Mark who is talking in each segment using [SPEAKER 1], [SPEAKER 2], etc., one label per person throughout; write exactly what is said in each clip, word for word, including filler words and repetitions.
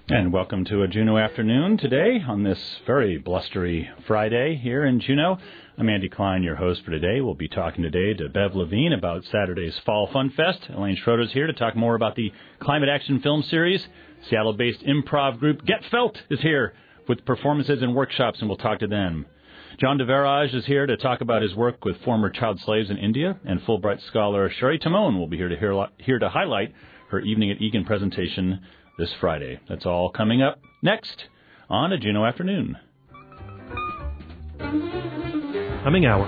[SPEAKER 1] And welcome to a Juneau afternoon today on this very blustery Friday here in Juneau. I'm Andy Klein, your host for today. We'll be talking today to Bev Levine about Saturday's Fall Fun Fest. Elaine Schroeder's here to talk more about the Climate Action Film Series. Seattle-based improv group Get Felt is here with performances and workshops, and we'll talk to them. John DeVerage is here to talk about his work with former child slaves in India, and Fulbright scholar Sherry Timone will be here to hear, here to highlight her Evening at Egan presentation this Friday. That's all coming up next on a Juneau afternoon.
[SPEAKER 2] Coming hour.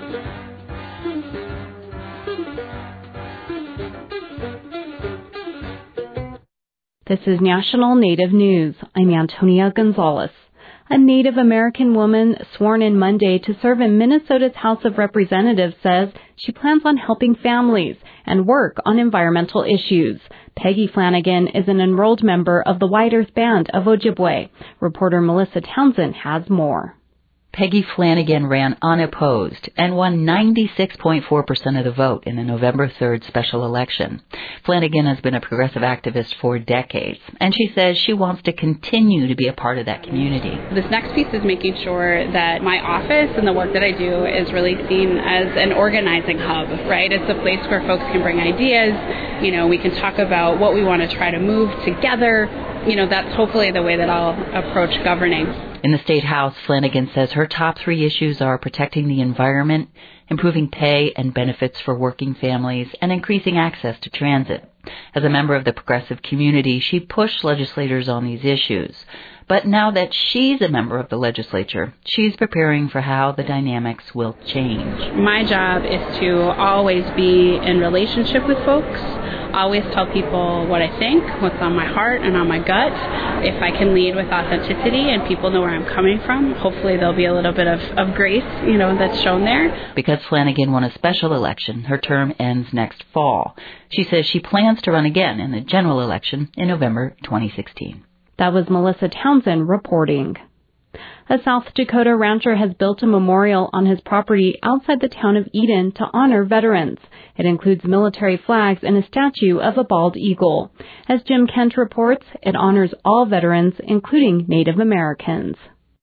[SPEAKER 3] This is National Native News. I'm Antonia Gonzalez. A Native American woman sworn in Monday to serve in Minnesota's House of Representatives says she plans on helping families and work on environmental issues. Peggy Flanagan is an enrolled member of the White Earth Band of Ojibwe. Reporter Melissa Townsend has more.
[SPEAKER 4] Peggy Flanagan ran unopposed and won ninety-six point four percent of the vote in the November third special election. Flanagan has been a progressive activist for decades, and she says she wants to continue to be a part of that community.
[SPEAKER 5] This next piece is making sure that my office and the work that I do is really seen as an organizing hub, right? It's a place where folks can bring ideas. You know, we can talk about what we want to try to move together. You know, that's hopefully the way that I'll approach governing.
[SPEAKER 4] In the State House, Flanagan says her top three issues are protecting the environment, improving pay and benefits for working families, and increasing access to transit. As a member of the progressive community, she pushed legislators on these issues. But now that she's a member of the legislature, she's preparing for how the dynamics will change.
[SPEAKER 5] My job is to always be in relationship with folks, always tell people what I think, what's on my heart and on my gut. If I can lead with authenticity and people know where I'm coming from, hopefully there'll be a little bit of, of grace, you know, that's shown there.
[SPEAKER 4] Because Flanagan won a special election, her term ends next fall. She says she plans to run again in the general election in November twenty sixteen.
[SPEAKER 3] That was Melissa Townsend reporting. A South Dakota rancher has built a memorial on his property outside the town of Eden to honor veterans. It includes military flags and a statue of a bald eagle. As Jim Kent reports, it honors all veterans, including Native Americans.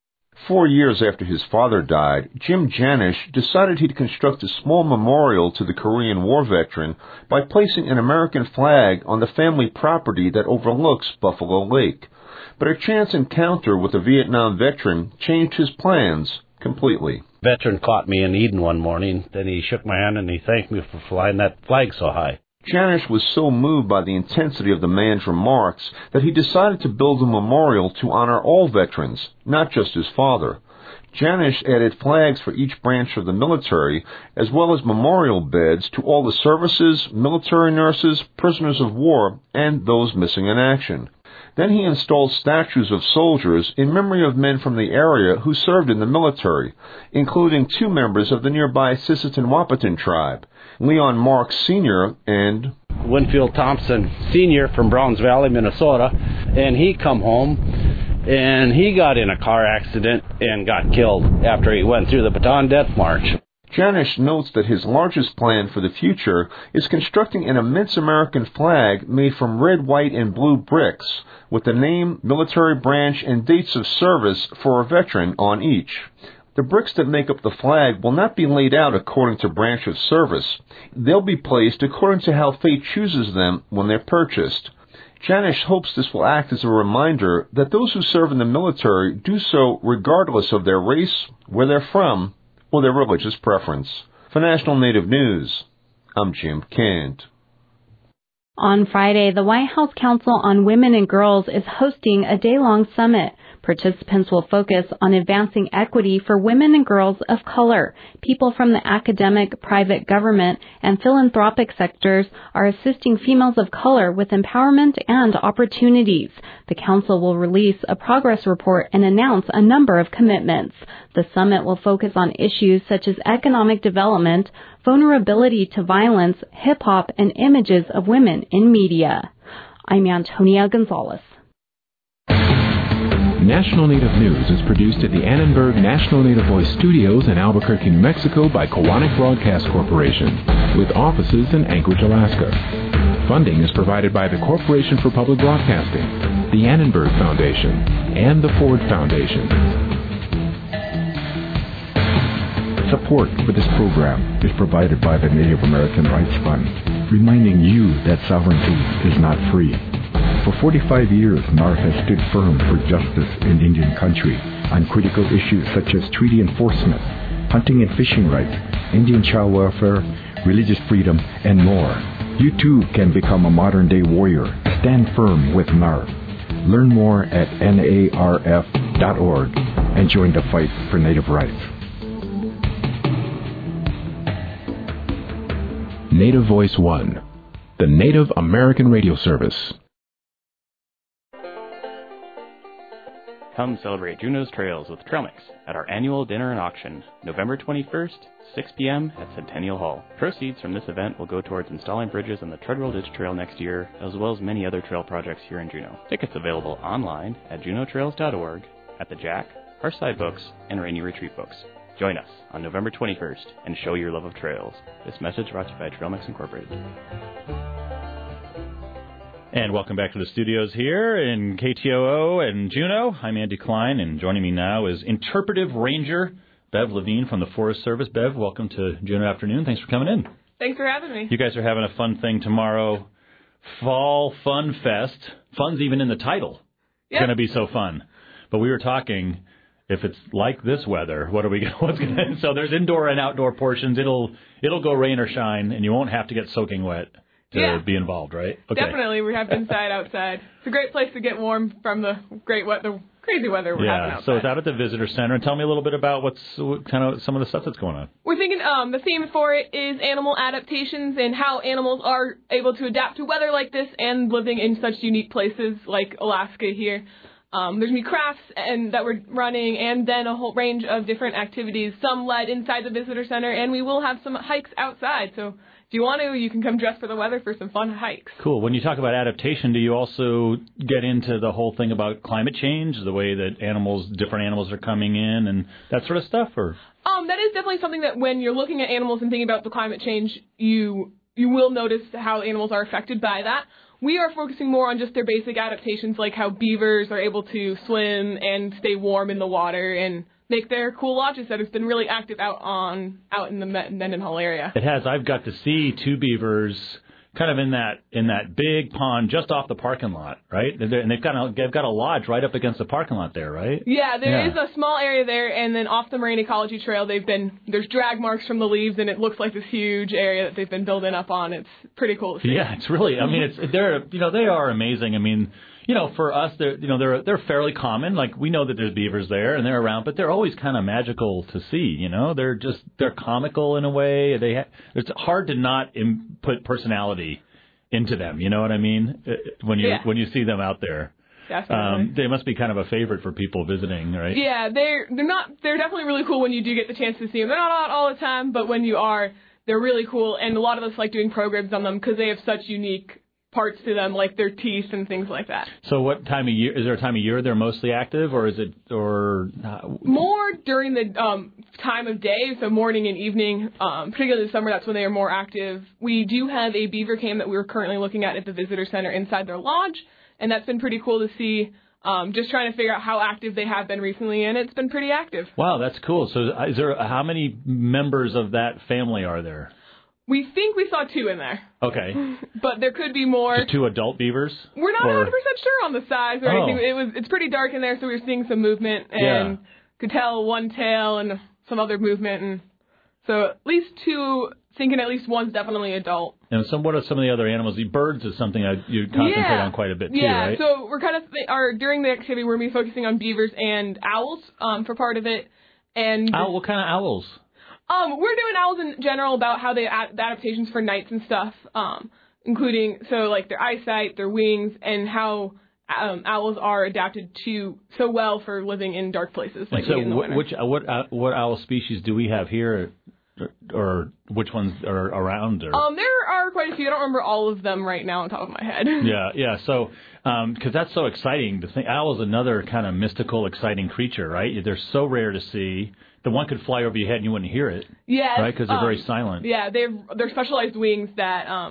[SPEAKER 6] Four years after his father died, Jim Janish decided he'd construct a small memorial to the Korean War veteran by placing an American flag on the family property that overlooks Buffalo Lake. But a chance encounter with a Vietnam veteran changed his plans completely.
[SPEAKER 7] Veteran caught me in Eden one morning. Then he shook my hand and he thanked me for flying that flag so high.
[SPEAKER 6] Janish was so moved by the intensity of the man's remarks that he decided to build a memorial to honor all veterans, not just his father. Janish added flags for each branch of the military, as well as memorial beds to all the services, military nurses, prisoners of war, and those missing in action. Then he installed statues of soldiers in memory of men from the area who served in the military, including two members of the nearby Sisseton Wahpeton tribe, Leon Marks Senior and
[SPEAKER 7] Winfield Thompson Senior from Browns Valley, Minnesota, and he come home and he got in a car accident and got killed after he went through the Bataan Death March.
[SPEAKER 6] Janish notes that his largest plan for the future is constructing an immense American flag made from red, white, and blue bricks, with the name, military branch, and dates of service for a veteran on each. The bricks that make up the flag will not be laid out according to branch of service. They'll be placed according to how fate chooses them when they're purchased. Janish hopes this will act as a reminder that those who serve in the military do so regardless of their race, where they're from, or their religious preference. For National Native News, I'm Jim Kent.
[SPEAKER 3] On Friday, the White House Council on Women and Girls is hosting a day-long summit. Participants will focus on advancing equity for women and girls of color. People from the academic, private government, and philanthropic sectors are assisting females of color with empowerment and opportunities. The council will release a progress report and announce a number of commitments. The summit will focus on issues such as economic development, vulnerability to violence, hip-hop, and images of women in media. I'm Antonia Gonzalez.
[SPEAKER 8] National Native News is produced at the Annenberg National Native Voice Studios in Albuquerque, New Mexico by Kowanik Broadcast Corporation, with offices in Anchorage, Alaska. Funding is provided by the Corporation for Public Broadcasting. the Annenberg Foundation, and the Ford Foundation. Support for this program is provided by the Native American Rights Fund, reminding you that sovereignty is not free. For forty-five years, N A R has stood firm for justice in Indian country on critical issues such as treaty enforcement, hunting and fishing rights, Indian child welfare, religious freedom, and more. You too can become a modern-day warrior. Stand firm with N A R. Learn more at N A R F dot org and join the fight for Native rights. Native Voice One, the Native American radio service.
[SPEAKER 9] Come celebrate Juneau's Trails with Trail Mix at our annual dinner and auction, November twenty-first, six p.m. at Centennial Hall. Proceeds from this event will go towards installing bridges on the Treadwell Ditch Trail next year, as well as many other trail projects here in Juneau. Tickets available online at juneau trails dot org, at the Jack, Hearthside Books, and Rainy Retreat Books. Join us on November twenty-first and show your love of trails. This message brought to you by Trail Mix Incorporated.
[SPEAKER 1] And welcome back to the studios here in K T O O and Juneau. I'm Andy Klein, and joining me now is Interpretive Ranger Bev Levine from the Forest Service. Bev, welcome to Juneau Afternoon. Thanks for coming in.
[SPEAKER 10] Thanks for having me.
[SPEAKER 1] You guys are having a fun thing tomorrow, Fall Fun Fest. Fun's even in the title. It's
[SPEAKER 10] yep.
[SPEAKER 1] going to be so fun. But we were talking, if it's like this weather, what are we? What's going to? So there's indoor and outdoor portions. It'll it'll go rain or shine, and you won't have to get soaking wet to
[SPEAKER 10] yeah.
[SPEAKER 1] be involved, right? Okay.
[SPEAKER 10] Definitely. We have inside, outside. It's a great place to get warm from the great weather, crazy weather we're
[SPEAKER 1] yeah,
[SPEAKER 10] having outside.
[SPEAKER 1] So it's out at the Visitor Center. And tell me a little bit about what's what kind of some of the stuff that's going on.
[SPEAKER 10] We're thinking um, the theme for it is animal adaptations and how animals are able to adapt to weather like this and living in such unique places like Alaska here. Um, there's going to be crafts and that we're running, and then a whole range of different activities, some led inside the Visitor Center, and we will have some hikes outside. So if you want to, you can come dress for the weather for some fun hikes.
[SPEAKER 1] Cool. When you talk about adaptation, do you also get into the whole thing about climate change, the way that animals, different animals are coming in and that sort of stuff? Or
[SPEAKER 10] um, that is definitely something that when you're looking at animals and thinking about the climate change, you you will notice how animals are affected by that. We are focusing more on just their basic adaptations, like how beavers are able to swim and stay warm in the water and make their cool lodges that has been really active out on out in the Mendenhall area.
[SPEAKER 1] It has. I've got to see two beavers kind of in that in that big pond just off the parking lot, right? And they've got a, they've got a lodge right up against the parking lot there, right?
[SPEAKER 10] Yeah, there
[SPEAKER 1] yeah.
[SPEAKER 10] is a small area there, and then off the Moraine Ecology Trail, they've been there's drag marks from the leaves, and it looks like this huge area that they've been building up on. It's pretty cool to see.
[SPEAKER 1] Yeah, it's really. I mean, it's they're you know they are amazing. I mean. You know, for us, they're you know they're they're fairly common. Like we know that there's beavers there and they're around, but they're always kind of magical to see. You know, they're just they're comical in a way. They ha- it's hard to not Im- put personality into them. You know what I mean? When you
[SPEAKER 10] yeah.
[SPEAKER 1] when you see them out there,
[SPEAKER 10] definitely.
[SPEAKER 1] Um, they must be kind of a favorite for people visiting, right?
[SPEAKER 10] Yeah, they're they're not they're definitely really cool when you do get the chance to see them. They're not out all the time, but when you are, they're really cool. And a lot of us like doing programs on them because they have such unique parts to them, like their teeth and things like that.
[SPEAKER 1] So what time of year, is there a time of year they're mostly active, or is it, or? Uh,
[SPEAKER 10] more during the um, time of day, so morning and evening, um, particularly in the summer, that's when they are more active. We do have a beaver cam that we're currently looking at at the Visitor Center inside their lodge, and that's been pretty cool to see, um, just trying to figure out how active they have been recently, and it's been pretty active.
[SPEAKER 1] Wow, that's cool. So is there, how many members of that family are there?
[SPEAKER 10] We think we saw two in there.
[SPEAKER 1] Okay.
[SPEAKER 10] But there could be more.
[SPEAKER 1] Just two adult beavers?
[SPEAKER 10] We're not
[SPEAKER 1] or...
[SPEAKER 10] one hundred percent sure on the size or
[SPEAKER 1] oh.
[SPEAKER 10] anything. It was It's pretty dark in there, so we were seeing some movement and
[SPEAKER 1] yeah.
[SPEAKER 10] could tell one tail and some other movement. And so at least two, thinking at least one's definitely adult.
[SPEAKER 1] And some, what are some of the other animals? The birds is something I, you concentrate
[SPEAKER 10] yeah.
[SPEAKER 1] on quite a bit too,
[SPEAKER 10] yeah.
[SPEAKER 1] right?
[SPEAKER 10] Yeah, so we're kind of, th- our, during the activity, we're going to be focusing on beavers and owls um, for part of it. And
[SPEAKER 1] Owl, what kind of owls?
[SPEAKER 10] Um, we're doing owls in general about how they ad- adaptations for nights and stuff, um, including so like their eyesight, their wings, and how um, owls are adapted to so well for living in dark places like
[SPEAKER 1] so
[SPEAKER 10] in the
[SPEAKER 1] wh-
[SPEAKER 10] winter.
[SPEAKER 1] which uh, what uh, what owl species do we have here, or, or which ones are around? Or?
[SPEAKER 10] Um, there are quite a few. I don't remember all of them right now on top of my head.
[SPEAKER 1] yeah, yeah. So because um, that's so exciting to think. Owl is another kind of mystical, exciting creature, right? They're so rare to see. The one could fly over your head and you wouldn't hear it.
[SPEAKER 10] Yeah.
[SPEAKER 1] Right, because they're
[SPEAKER 10] um,
[SPEAKER 1] very silent.
[SPEAKER 10] Yeah, they've they're specialized wings that um,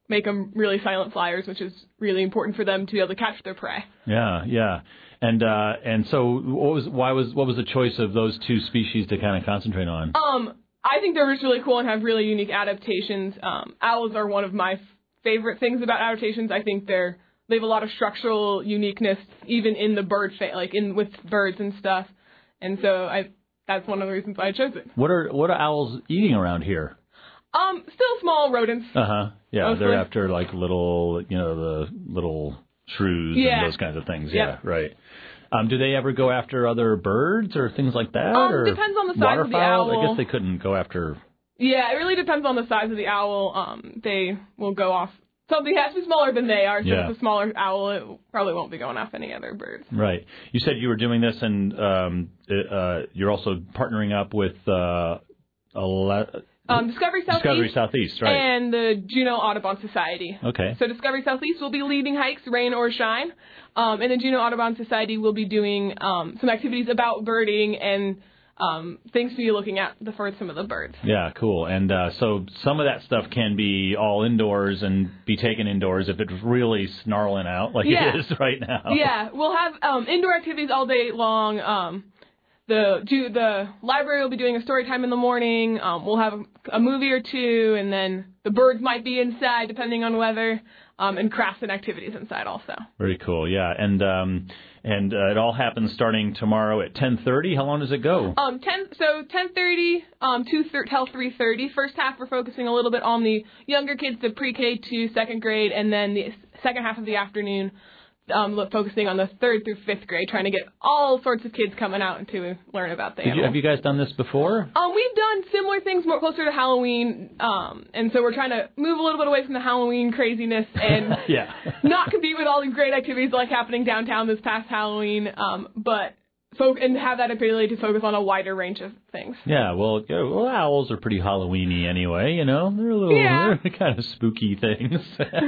[SPEAKER 10] make them really silent flyers, which is really important for them to be able to catch their prey.
[SPEAKER 1] Yeah, yeah. And uh, and so what was why was what was the choice of those two species to kind of concentrate on?
[SPEAKER 10] Um, I think they're just really cool and have really unique adaptations. Um, owls are one of my f- favorite things about adaptations. I think they're they have a lot of structural uniqueness, even in the bird fa- like in with birds and stuff. And so I that's one of the reasons why I chose it.
[SPEAKER 1] What are what are owls eating around here?
[SPEAKER 10] Um, still small rodents.
[SPEAKER 1] Uh huh. Yeah,
[SPEAKER 10] mostly.
[SPEAKER 1] They're after like little, you know, the little shrews
[SPEAKER 10] yeah.
[SPEAKER 1] and those kinds of things.
[SPEAKER 10] Yeah,
[SPEAKER 1] yeah right. Um, do they ever go after other birds or things like that?
[SPEAKER 10] Um,
[SPEAKER 1] or
[SPEAKER 10] depends on the size
[SPEAKER 1] waterfowl?
[SPEAKER 10] of the owl.
[SPEAKER 1] I guess they couldn't go after.
[SPEAKER 10] Yeah, it really depends on the size of the owl. Um, they will go off. Something has to be smaller than they are, so
[SPEAKER 1] yeah.
[SPEAKER 10] if it's a smaller owl, it probably won't be going off any other birds.
[SPEAKER 1] Right. You said you were doing this, and um, uh, you're also partnering up with uh, a lot.
[SPEAKER 10] Um, Discovery Southeast.
[SPEAKER 1] Discovery Southeast, right.
[SPEAKER 10] And the Juneau Audubon Society.
[SPEAKER 1] Okay.
[SPEAKER 10] So Discovery Southeast will be leading hikes, rain or shine. Um, and the Juneau Audubon Society will be doing um, some activities about birding and um, things to be looking at the, for some of the birds.
[SPEAKER 1] Yeah, cool. And uh, so some of that stuff can be all indoors and be taken indoors if it's really snarling out like
[SPEAKER 10] yeah.
[SPEAKER 1] it is right now.
[SPEAKER 10] Yeah, we'll have um, indoor activities all day long. Um, The the library will be doing a story time in the morning. Um, we'll have a, a movie or two, and then the birds might be inside depending on weather, um, and crafts and activities inside also.
[SPEAKER 1] Very cool, yeah. And um, and uh, it all happens starting tomorrow at ten thirty. How long does it go?
[SPEAKER 10] Um, ten so ten thirty um to till three thirty. First half we're focusing a little bit on the younger kids, the pre-K to second grade, and then the second half of the afternoon. Um, look, focusing on the third through fifth grade, trying to get all sorts of kids coming out to learn about the
[SPEAKER 1] Did you,
[SPEAKER 10] animal.
[SPEAKER 1] have you guys done this before?
[SPEAKER 10] Um, we've done similar things more closer to Halloween, um, and so we're trying to move a little bit away from the Halloween craziness and
[SPEAKER 1] yeah.
[SPEAKER 10] not compete with all these great activities like happening downtown this past Halloween, um, but fo- and have that ability to focus on a wider range of things.
[SPEAKER 1] Yeah, well, yeah, well, owls are pretty Halloween-y anyway, you know. They're a little,
[SPEAKER 10] yeah.
[SPEAKER 1] they're kind of spooky things.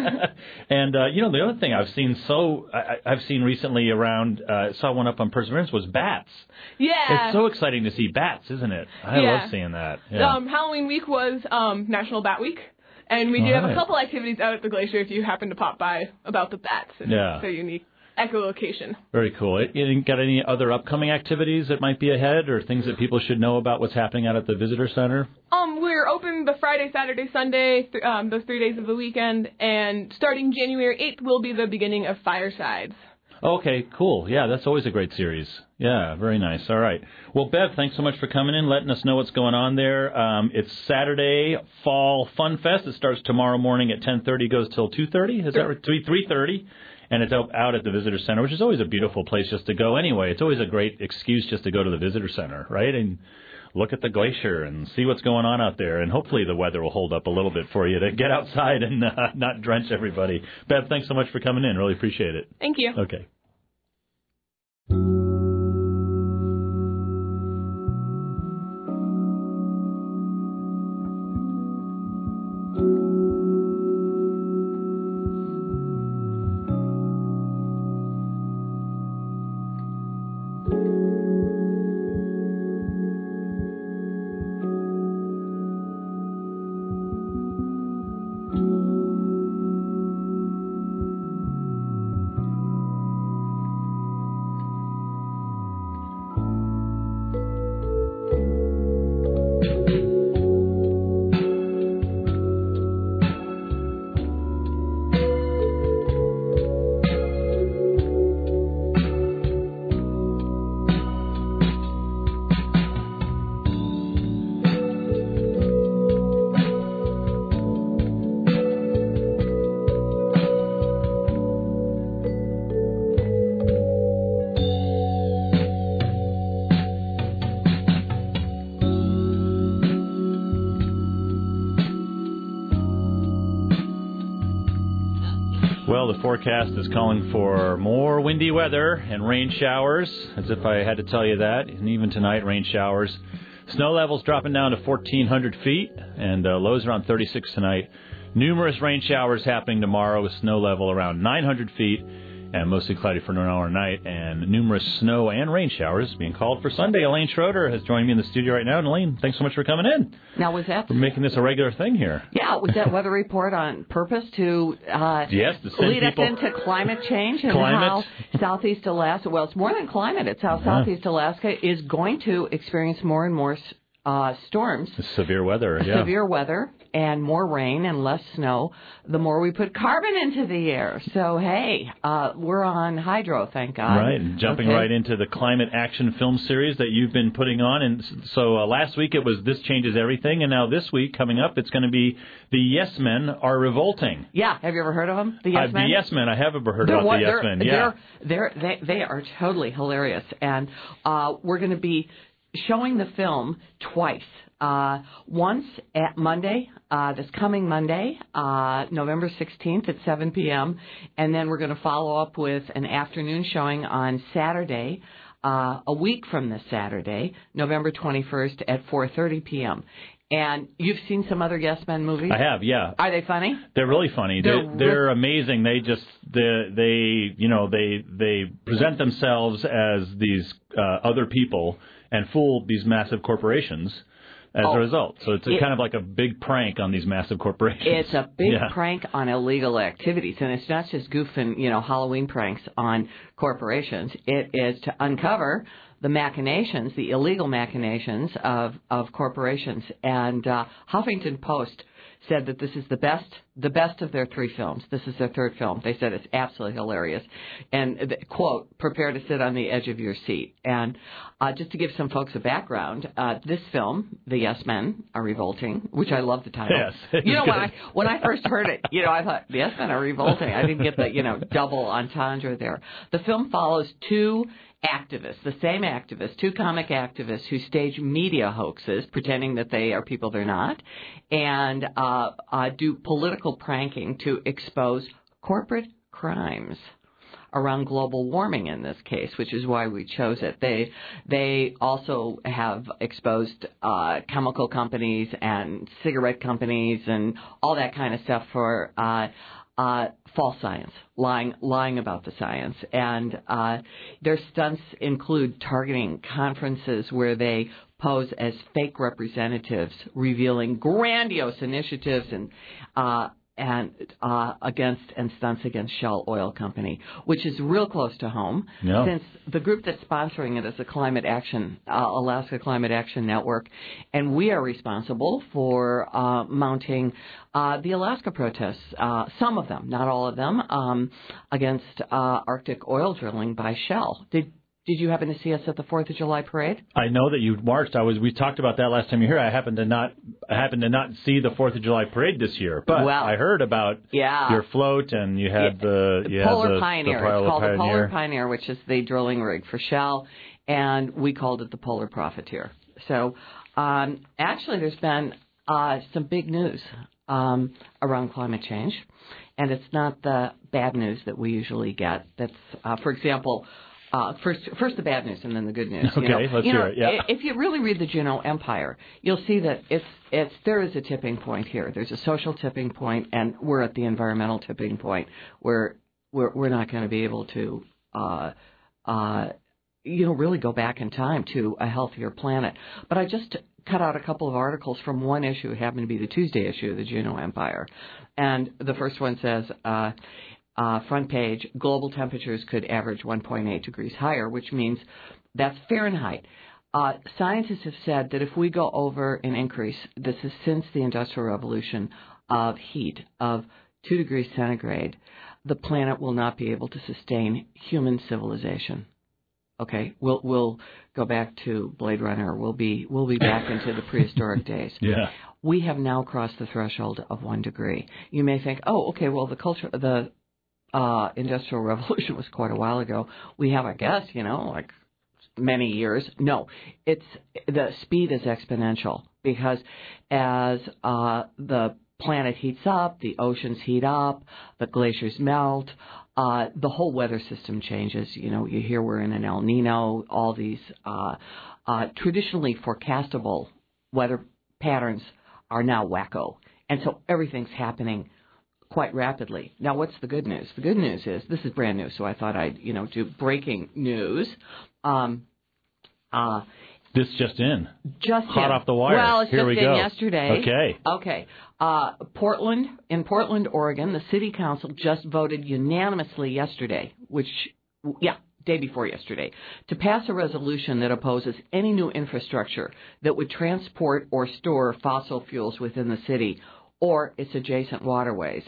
[SPEAKER 1] And, uh, you know, the other thing I've seen so, I, I've seen recently around, uh, saw one up on Perseverance, was bats.
[SPEAKER 10] Yeah.
[SPEAKER 1] It's so exciting to see bats, isn't it? I
[SPEAKER 10] yeah.
[SPEAKER 1] love seeing that. Yeah.
[SPEAKER 10] Um, Halloween week was um, National Bat Week. And we do
[SPEAKER 1] All
[SPEAKER 10] have
[SPEAKER 1] right.
[SPEAKER 10] a couple activities out at the glacier if you happen to pop by about the bats and
[SPEAKER 1] yeah.
[SPEAKER 10] their unique echolocation.
[SPEAKER 1] Very cool. You got any other upcoming activities that might be ahead or things that people should know about what's happening out at the Visitor Center?
[SPEAKER 10] Um, we're open the Friday, Saturday, Sunday, th- um, those three days of the weekend, and starting January eighth will be the beginning of Firesides.
[SPEAKER 1] Okay, cool. Yeah, that's always a great series. Yeah, very nice. All right. Well, Bev, thanks so much for coming in, letting us know what's going on there. Um, it's Saturday Fall Fun Fest. It starts tomorrow morning at ten thirty, goes till two thirty. Is that right? three thirty? And it's out, out at the Visitor Center, which is always a beautiful place just to go anyway. It's always a great excuse just to go to the Visitor Center, right? And look at the glacier and see what's going on out there. And hopefully the weather will hold up a little bit for you to get outside and uh, not drench everybody. Bev, thanks so much for coming in. Really appreciate it.
[SPEAKER 10] Thank you.
[SPEAKER 1] Okay. Well, the forecast is calling for more windy weather and rain showers, as if I had to tell you that. And even tonight, rain showers. Snow levels dropping down to fourteen hundred feet, and uh, lows around thirty-six tonight. Numerous rain showers happening tomorrow with snow level around nine hundred feet and mostly cloudy for an hour night, and numerous snow and rain showers being called for Sunday. Elaine Schroeder has joined me in the studio right now. And Elaine, thanks so much for coming in.
[SPEAKER 11] Now, was that...
[SPEAKER 1] We're making this a regular thing here.
[SPEAKER 11] Yeah, was that weather report on purpose to, uh,
[SPEAKER 1] yes, to send
[SPEAKER 11] lead
[SPEAKER 1] people...
[SPEAKER 11] us into climate change and
[SPEAKER 1] climate.
[SPEAKER 11] how Southeast Alaska... Well, it's more than climate. It's how
[SPEAKER 1] yeah.
[SPEAKER 11] Southeast Alaska is going to experience more and more uh, storms.
[SPEAKER 1] Severe weather, yeah.
[SPEAKER 11] Severe weather and more rain and less snow, the more we put carbon into the air. So, hey, uh, we're on hydro, thank God.
[SPEAKER 1] Right, and jumping
[SPEAKER 11] okay.
[SPEAKER 1] right into the climate action film series that you've been putting on. And so uh, last week it was This Changes Everything, and now this week, coming up, it's going to be The Yes Men Are Revolting.
[SPEAKER 11] Yeah, have you ever heard of them? The Yes
[SPEAKER 1] uh,
[SPEAKER 11] Men?
[SPEAKER 1] The Yes Men, I have ever heard
[SPEAKER 11] they're
[SPEAKER 1] about
[SPEAKER 11] what,
[SPEAKER 1] The Yes Men, yeah.
[SPEAKER 11] They're, they're, they, they are totally hilarious, and uh, we're going to be showing the film twice. Uh, once at Monday, uh, this coming Monday, uh, November sixteenth at seven p.m., and then we're going to follow up with an afternoon showing on Saturday, uh, a week from this Saturday, November twenty-first at four thirty p.m. And you've seen some other Yes Men movies?
[SPEAKER 1] I have, yeah.
[SPEAKER 11] Are they funny?
[SPEAKER 1] They're really funny.
[SPEAKER 11] They're,
[SPEAKER 1] they're, they're amazing. They just they, they you know they they present themselves as these uh, other people and fool these massive corporations as
[SPEAKER 11] oh,
[SPEAKER 1] a result. So it's a,
[SPEAKER 11] it,
[SPEAKER 1] kind of like a big prank on these massive corporations.
[SPEAKER 11] It's a big
[SPEAKER 1] yeah.
[SPEAKER 11] prank on illegal activities, and it's not just goofing, you know, Halloween pranks on corporations. It is to uncover the machinations, the illegal machinations of, of corporations. And uh, Huffington Post said that this is the best, the best of their three films. This is their third film. They said it's absolutely hilarious. And, the, quote, prepare to sit on the edge of your seat. And uh, just to give some folks a background, uh, this film, The Yes Men Are Revolting, which I love the title.
[SPEAKER 1] Yes.
[SPEAKER 11] You know, when I, when I first heard it, you know, I thought, The Yes Men Are Revolting. I didn't get the, you know, double entendre there. The film follows two activists, the same activists, two comic activists who stage media hoaxes, pretending that they are people they're not, and uh, uh, do political pranking to expose corporate crimes around global warming in this case, which is why we chose it. They they also have exposed uh, chemical companies and cigarette companies and all that kind of stuff for uh, uh, false science, lying lying about the science. And uh, their stunts include targeting conferences where they pose as fake representatives, revealing grandiose initiatives and uh, and uh, against and stunts against Shell Oil Company, which is real close to home,
[SPEAKER 1] yeah.
[SPEAKER 11] since the group that's sponsoring it is the Climate Action, uh, Alaska Climate Action Network, and we are responsible for uh, mounting uh, the Alaska protests, uh, some of them, not all of them, um, against uh, Arctic oil drilling by Shell. Did Did you happen to see us at the Fourth of July parade?
[SPEAKER 1] I know that you marched. I was. We talked about that last time you were here. I happened to not. I happened to not see the Fourth of July parade this year, but
[SPEAKER 11] well,
[SPEAKER 1] I heard about
[SPEAKER 11] yeah.
[SPEAKER 1] your float, and you had
[SPEAKER 11] yeah.
[SPEAKER 1] the
[SPEAKER 11] the
[SPEAKER 1] you
[SPEAKER 11] Polar
[SPEAKER 1] had the,
[SPEAKER 11] Pioneer.
[SPEAKER 1] The
[SPEAKER 11] it's called
[SPEAKER 1] Pioneer.
[SPEAKER 11] the Polar Pioneer, which is the drilling rig for Shell, and we called it the Polar Profiteer. So, um, actually, there's been uh, some big news um, around climate change, and it's not the bad news that we usually get. That's, uh, for example. Uh, first, first the bad news and then the good news.
[SPEAKER 1] Okay,
[SPEAKER 11] you know,
[SPEAKER 1] let's
[SPEAKER 11] you
[SPEAKER 1] hear
[SPEAKER 11] know,
[SPEAKER 1] it. Yeah.
[SPEAKER 11] If you really read the Juneau Empire, you'll see that it's it's there is a tipping point here. There's a social tipping point, and we're at the environmental tipping point where we're we're not going to be able to, uh, uh, you know, really go back in time to a healthier planet. But I just cut out a couple of articles from one issue. It happened to be the Tuesday issue of the Juneau Empire, and the first one says. Uh, Uh, front page, global temperatures could average one point eight degrees higher, which means that's Fahrenheit. Uh, scientists have said that if we go over an increase, this is since the Industrial Revolution, of heat of two degrees centigrade, the planet will not be able to sustain human civilization. Okay, we'll we'll go back to Blade Runner. We'll be we'll be back into the prehistoric days.
[SPEAKER 1] Yeah.
[SPEAKER 11] We have now crossed the threshold of one degree. You may think, oh, okay, well the culture the Uh, Industrial Revolution was quite a while ago. We have, I guess, you know, like many years. No, it's the speed is exponential because as uh, the planet heats up, the oceans heat up, the glaciers melt, uh, the whole weather system changes. You know, you hear we're in an El Nino. All these uh, uh, traditionally forecastable weather patterns are now wacko, and so everything's happening quite rapidly. Now, what's the good news? The good news is, this is brand new, so I thought I'd, you know, do breaking news. Um, uh,
[SPEAKER 1] This just in.
[SPEAKER 11] Just
[SPEAKER 1] Hot
[SPEAKER 11] in.
[SPEAKER 1] off the wire.
[SPEAKER 11] Well, it's
[SPEAKER 1] Here
[SPEAKER 11] just
[SPEAKER 1] we
[SPEAKER 11] in
[SPEAKER 1] go.
[SPEAKER 11] yesterday.
[SPEAKER 1] Okay.
[SPEAKER 11] Okay. Uh, Portland, in Portland, Oregon, the city council just voted unanimously yesterday, which, yeah, day before yesterday, to pass a resolution that opposes any new infrastructure that would transport or store fossil fuels within the city or its adjacent waterways.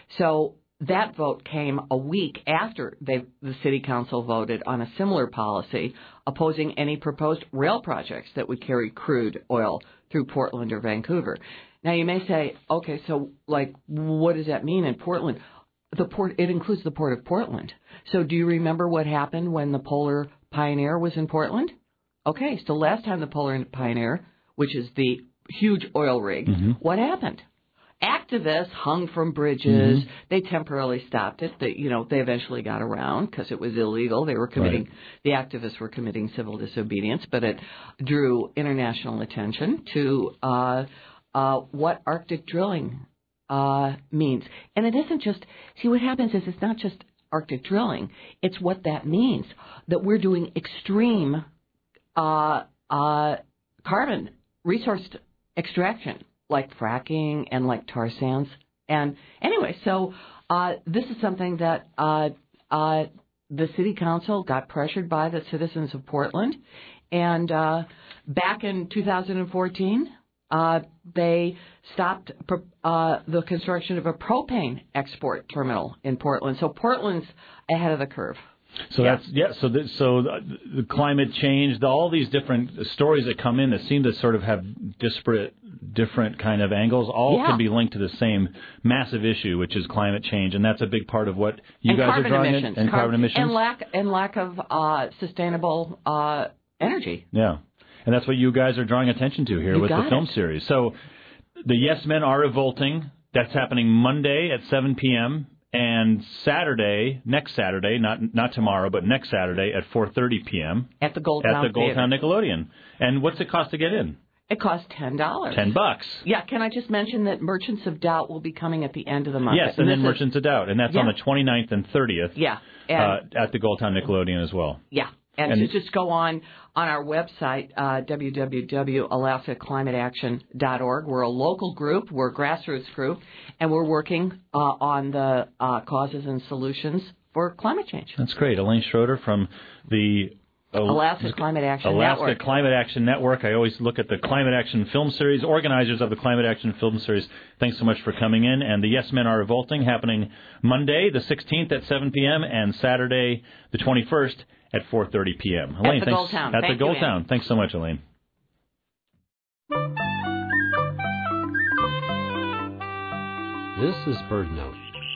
[SPEAKER 11] So that vote came a week after they, the city council voted on a similar policy opposing any proposed rail projects that would carry crude oil through Portland or Vancouver. Now, you may say, okay, so, like, what does that mean in Portland? The port, it includes the Port of Portland. So do you remember what happened when the Polar Pioneer was in Portland? Okay, so last time the Polar Pioneer, which is the huge oil rig,
[SPEAKER 1] mm-hmm.
[SPEAKER 11] what happened? Activists hung from bridges.
[SPEAKER 1] Mm-hmm.
[SPEAKER 11] They temporarily stopped it. They, you know, they eventually got around because it was illegal. They were committing,
[SPEAKER 1] right.
[SPEAKER 11] the activists were committing civil disobedience, but it drew international attention to uh, uh, what Arctic drilling uh, means. And it isn't just, see, what happens is it's not just Arctic drilling. It's what that means, that we're doing extreme uh, uh, carbon resource extraction, like fracking and like tar sands. And anyway, so uh, this is something that uh, uh, the city council got pressured by the citizens of Portland. And uh, back in two thousand fourteen, uh, they stopped uh, the construction of a propane export terminal in Portland. So Portland's ahead of the curve.
[SPEAKER 1] So yeah. that's yeah. So the, so the climate change, the, all these different stories that come in that seem to sort of have disparate, different kind of angles, all
[SPEAKER 11] yeah.
[SPEAKER 1] can be linked to the same massive issue, which is climate change, and that's a big part of what you
[SPEAKER 11] and
[SPEAKER 1] guys are drawing
[SPEAKER 11] emissions.
[SPEAKER 1] in, and
[SPEAKER 11] Car-
[SPEAKER 1] carbon emissions,
[SPEAKER 11] and lack and lack of uh, sustainable uh, energy.
[SPEAKER 1] Yeah, and that's what you guys are drawing attention to here
[SPEAKER 11] you
[SPEAKER 1] with the film
[SPEAKER 11] it.
[SPEAKER 1] series. So the Yes Men are revolting. That's happening Monday at seven p.m. And Saturday, next Saturday, not not tomorrow, but next Saturday at four thirty p.m.
[SPEAKER 11] At the Goldtown
[SPEAKER 1] At the Goldtown Nickelodeon. And what's it cost to get in?
[SPEAKER 11] It costs ten dollars.
[SPEAKER 1] Ten bucks.
[SPEAKER 11] Yeah, can I just mention that Merchants of Doubt will be coming at the end of the month?
[SPEAKER 1] Yes, and, and then Merchants
[SPEAKER 11] is,
[SPEAKER 1] of Doubt. And that's
[SPEAKER 11] yeah.
[SPEAKER 1] on the twenty-ninth and thirtieth
[SPEAKER 11] yeah, and,
[SPEAKER 1] uh, at the Goldtown Nickelodeon as well.
[SPEAKER 11] Yeah. And, and to just go on on our website, uh, w w w dot alaska climate action dot org. We're a local group. We're a grassroots group. And we're working uh, on the uh, causes and solutions for climate change.
[SPEAKER 1] That's great. Elaine Schroeder from the
[SPEAKER 11] Oh, Alaska Climate Action
[SPEAKER 1] Alaska
[SPEAKER 11] Network.
[SPEAKER 1] Climate Action Network. I always look at the Climate Action Film Series, organizers of the Climate Action Film Series. Thanks so much for coming in. And the Yes Men Are Revolting, happening Monday, the sixteenth at seven p.m. and Saturday, the twenty-first at four thirty p.m. Elaine,
[SPEAKER 11] at the
[SPEAKER 1] thanks.
[SPEAKER 11] Goldtown.
[SPEAKER 1] At
[SPEAKER 11] Thank
[SPEAKER 1] the
[SPEAKER 11] you,
[SPEAKER 1] Goldtown.
[SPEAKER 11] Andy.
[SPEAKER 1] Thanks so much, Elaine.
[SPEAKER 2] This is Bird Note.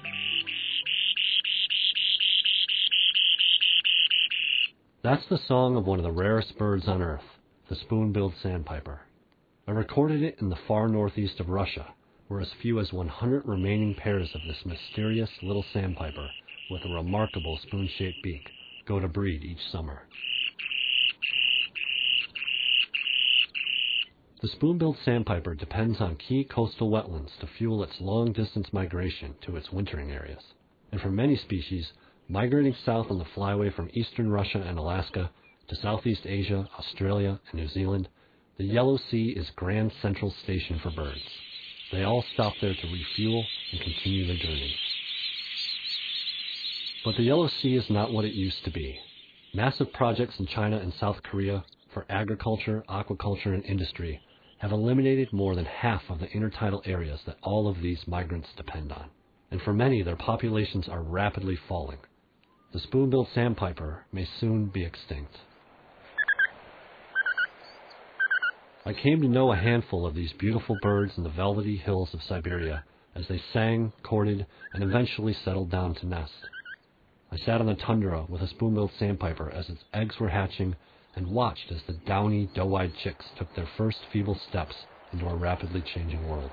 [SPEAKER 2] That's the song of one of the rarest birds on Earth, the spoon-billed sandpiper. I recorded it in the far northeast of Russia, where as few as one hundred remaining pairs of this mysterious little sandpiper with a remarkable spoon-shaped beak go to breed each summer. The spoon-billed sandpiper depends on key coastal wetlands to fuel its long-distance migration to its wintering areas. And for many species, migrating south on the flyway from eastern Russia and Alaska to Southeast Asia, Australia, and New Zealand, the Yellow Sea is Grand Central Station for birds. They all stop there to refuel and continue their journey. But the Yellow Sea is not what it used to be. Massive projects in China and South Korea for agriculture, aquaculture, and industry have eliminated more than half of the intertidal areas that all of these migrants depend on. And for many, their populations are rapidly falling. The spoon-billed sandpiper may soon be extinct. I came to know a handful of these beautiful birds in the velvety hills of Siberia as they sang, courted, and eventually settled down to nest. I sat on the tundra with a spoon-billed sandpiper as its eggs were hatching and watched as the downy, doe-eyed chicks took their first feeble steps into a rapidly changing world.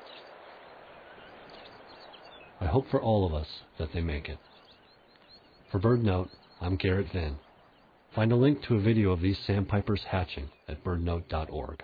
[SPEAKER 2] I hope for all of us that they make it. For Bird Note, I'm Garrett Vinn. Find a link to a video of these sandpipers hatching at bird note dot org.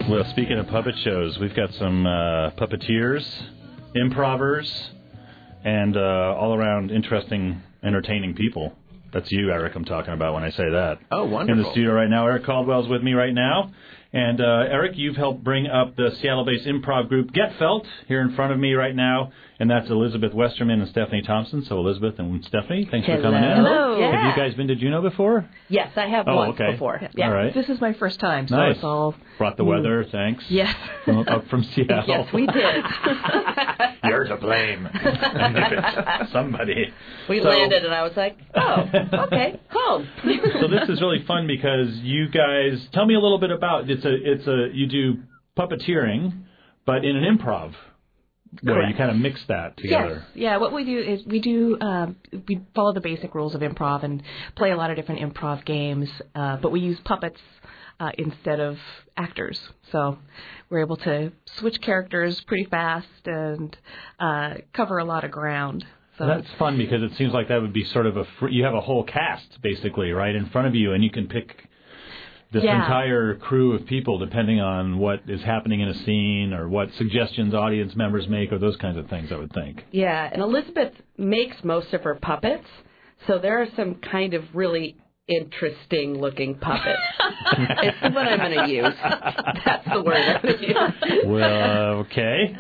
[SPEAKER 1] Well, speaking of puppet shows, we've got some uh, puppeteers, improvers, and uh, all-around interesting, entertaining people. That's you, Eric, I'm talking about when I say that.
[SPEAKER 12] Oh, wonderful.
[SPEAKER 1] In the studio right now. Eric Caldwell's with me right now. And, uh, Eric, you've helped bring up the Seattle-based improv group Get Felt here in front of me right now. And that's Elizabeth Westerman and Stephanie Thompson. So, Elizabeth and Stephanie, thanks
[SPEAKER 13] Hello.
[SPEAKER 1] for coming in.
[SPEAKER 13] Hello.
[SPEAKER 1] Yeah. Have
[SPEAKER 13] Yeah.
[SPEAKER 1] you guys been to Juneau before?
[SPEAKER 13] Yes, I have
[SPEAKER 1] oh,
[SPEAKER 13] once
[SPEAKER 1] okay.
[SPEAKER 13] before. Yeah.
[SPEAKER 1] All right.
[SPEAKER 14] This is my first time, so
[SPEAKER 1] nice.
[SPEAKER 14] it's all...
[SPEAKER 1] Brought the weather, thanks.
[SPEAKER 14] Yes.
[SPEAKER 1] From, up from Seattle.
[SPEAKER 13] Yes, we did.
[SPEAKER 1] You're to blame. Somebody.
[SPEAKER 13] We
[SPEAKER 1] so,
[SPEAKER 13] landed, and I was like, oh, okay, home.
[SPEAKER 1] So this is really fun because you guys, tell me a little bit about, it's a, it's a, you do puppeteering, but in an improv way.
[SPEAKER 14] Correct.
[SPEAKER 1] You kind of mix that together.
[SPEAKER 14] Yes. Yeah, what we do is we do, um, we follow the basic rules of improv and play a lot of different improv games, uh, but we use puppets uh, instead of actors. So we're able to switch characters pretty fast and uh, cover a lot of ground. So
[SPEAKER 1] That's fun because it seems like that would be sort of a, fr- you have a whole cast basically right in front of you and you can pick this
[SPEAKER 14] yeah.
[SPEAKER 1] entire crew of people depending on what is happening in a scene or what suggestions audience members make or those kinds of things, I would think.
[SPEAKER 13] Yeah, and Elizabeth makes most of her puppets, so there are some kind of really interesting-looking puppets. It's what I'm going to use. That's the word I'm going to use.
[SPEAKER 1] Well, okay.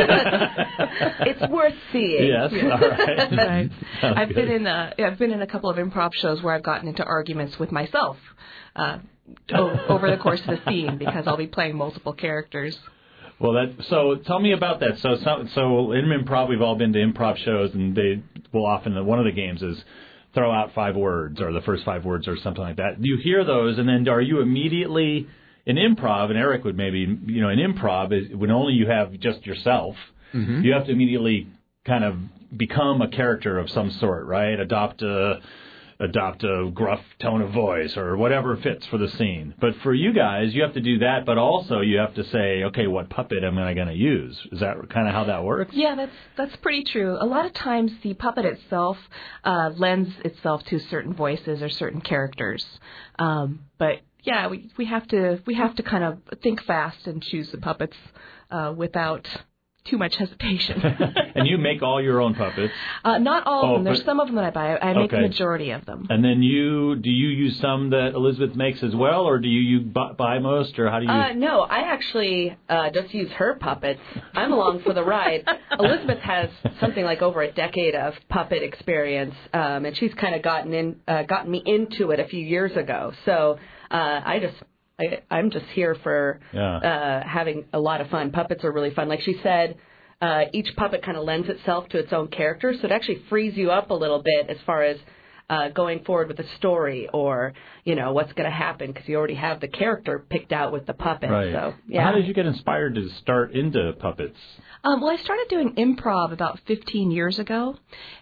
[SPEAKER 13] It's worth seeing.
[SPEAKER 1] Yes, all right.
[SPEAKER 14] right. I've
[SPEAKER 1] good.
[SPEAKER 14] been in a, I've been in a couple of improv shows where I've gotten into arguments with myself uh, o- over the course of the scene because I'll be playing multiple characters.
[SPEAKER 1] Well, that so tell me about that. So, so, so in improv, we've all been to improv shows, and they will often one of the games is throw out five words or the first five words or something like that. You hear those, and then are you immediately in improv? And Eric would maybe, you know, in improv is when only you have just yourself. Mm-hmm. You have to immediately kind of become a character of some sort, right? Adopt a adopt a gruff tone of voice or whatever fits for the scene. But for you guys, you have to do that, but also you have to say, okay, what puppet am I going to use? Is that kind of how that works?
[SPEAKER 14] Yeah, that's that's pretty true. A lot of times the puppet itself uh, lends itself to certain voices or certain characters. Um, but yeah, we we have to we have to kind of think fast and choose the puppets uh, without too much hesitation.
[SPEAKER 1] And you make all your own puppets?
[SPEAKER 14] Uh, not all
[SPEAKER 1] oh,
[SPEAKER 14] of them. There's
[SPEAKER 1] but,
[SPEAKER 14] some of them that I buy. I make
[SPEAKER 1] okay.
[SPEAKER 14] the majority of them.
[SPEAKER 1] And then you, do you use some that Elizabeth makes as well, or do you, you buy most, or how do you?
[SPEAKER 13] Uh, no, I actually uh, just use her puppets. I'm along for the ride. Elizabeth has something like over a decade of puppet experience, um, and she's kind of gotten in, uh, gotten me into it a few years ago. So uh, I just. I, I'm just here for
[SPEAKER 1] yeah.
[SPEAKER 13] uh, having a lot of fun. Puppets are really fun. Like she said, uh, each puppet kind of lends itself to its own character, so it actually frees you up a little bit as far as uh, going forward with the story or, you know, what's going to happen because you already have the character picked out with the puppet.
[SPEAKER 1] Right.
[SPEAKER 13] So, yeah.
[SPEAKER 1] How did you get inspired to start into puppets?
[SPEAKER 14] Um, well, I started doing improv about fifteen years ago.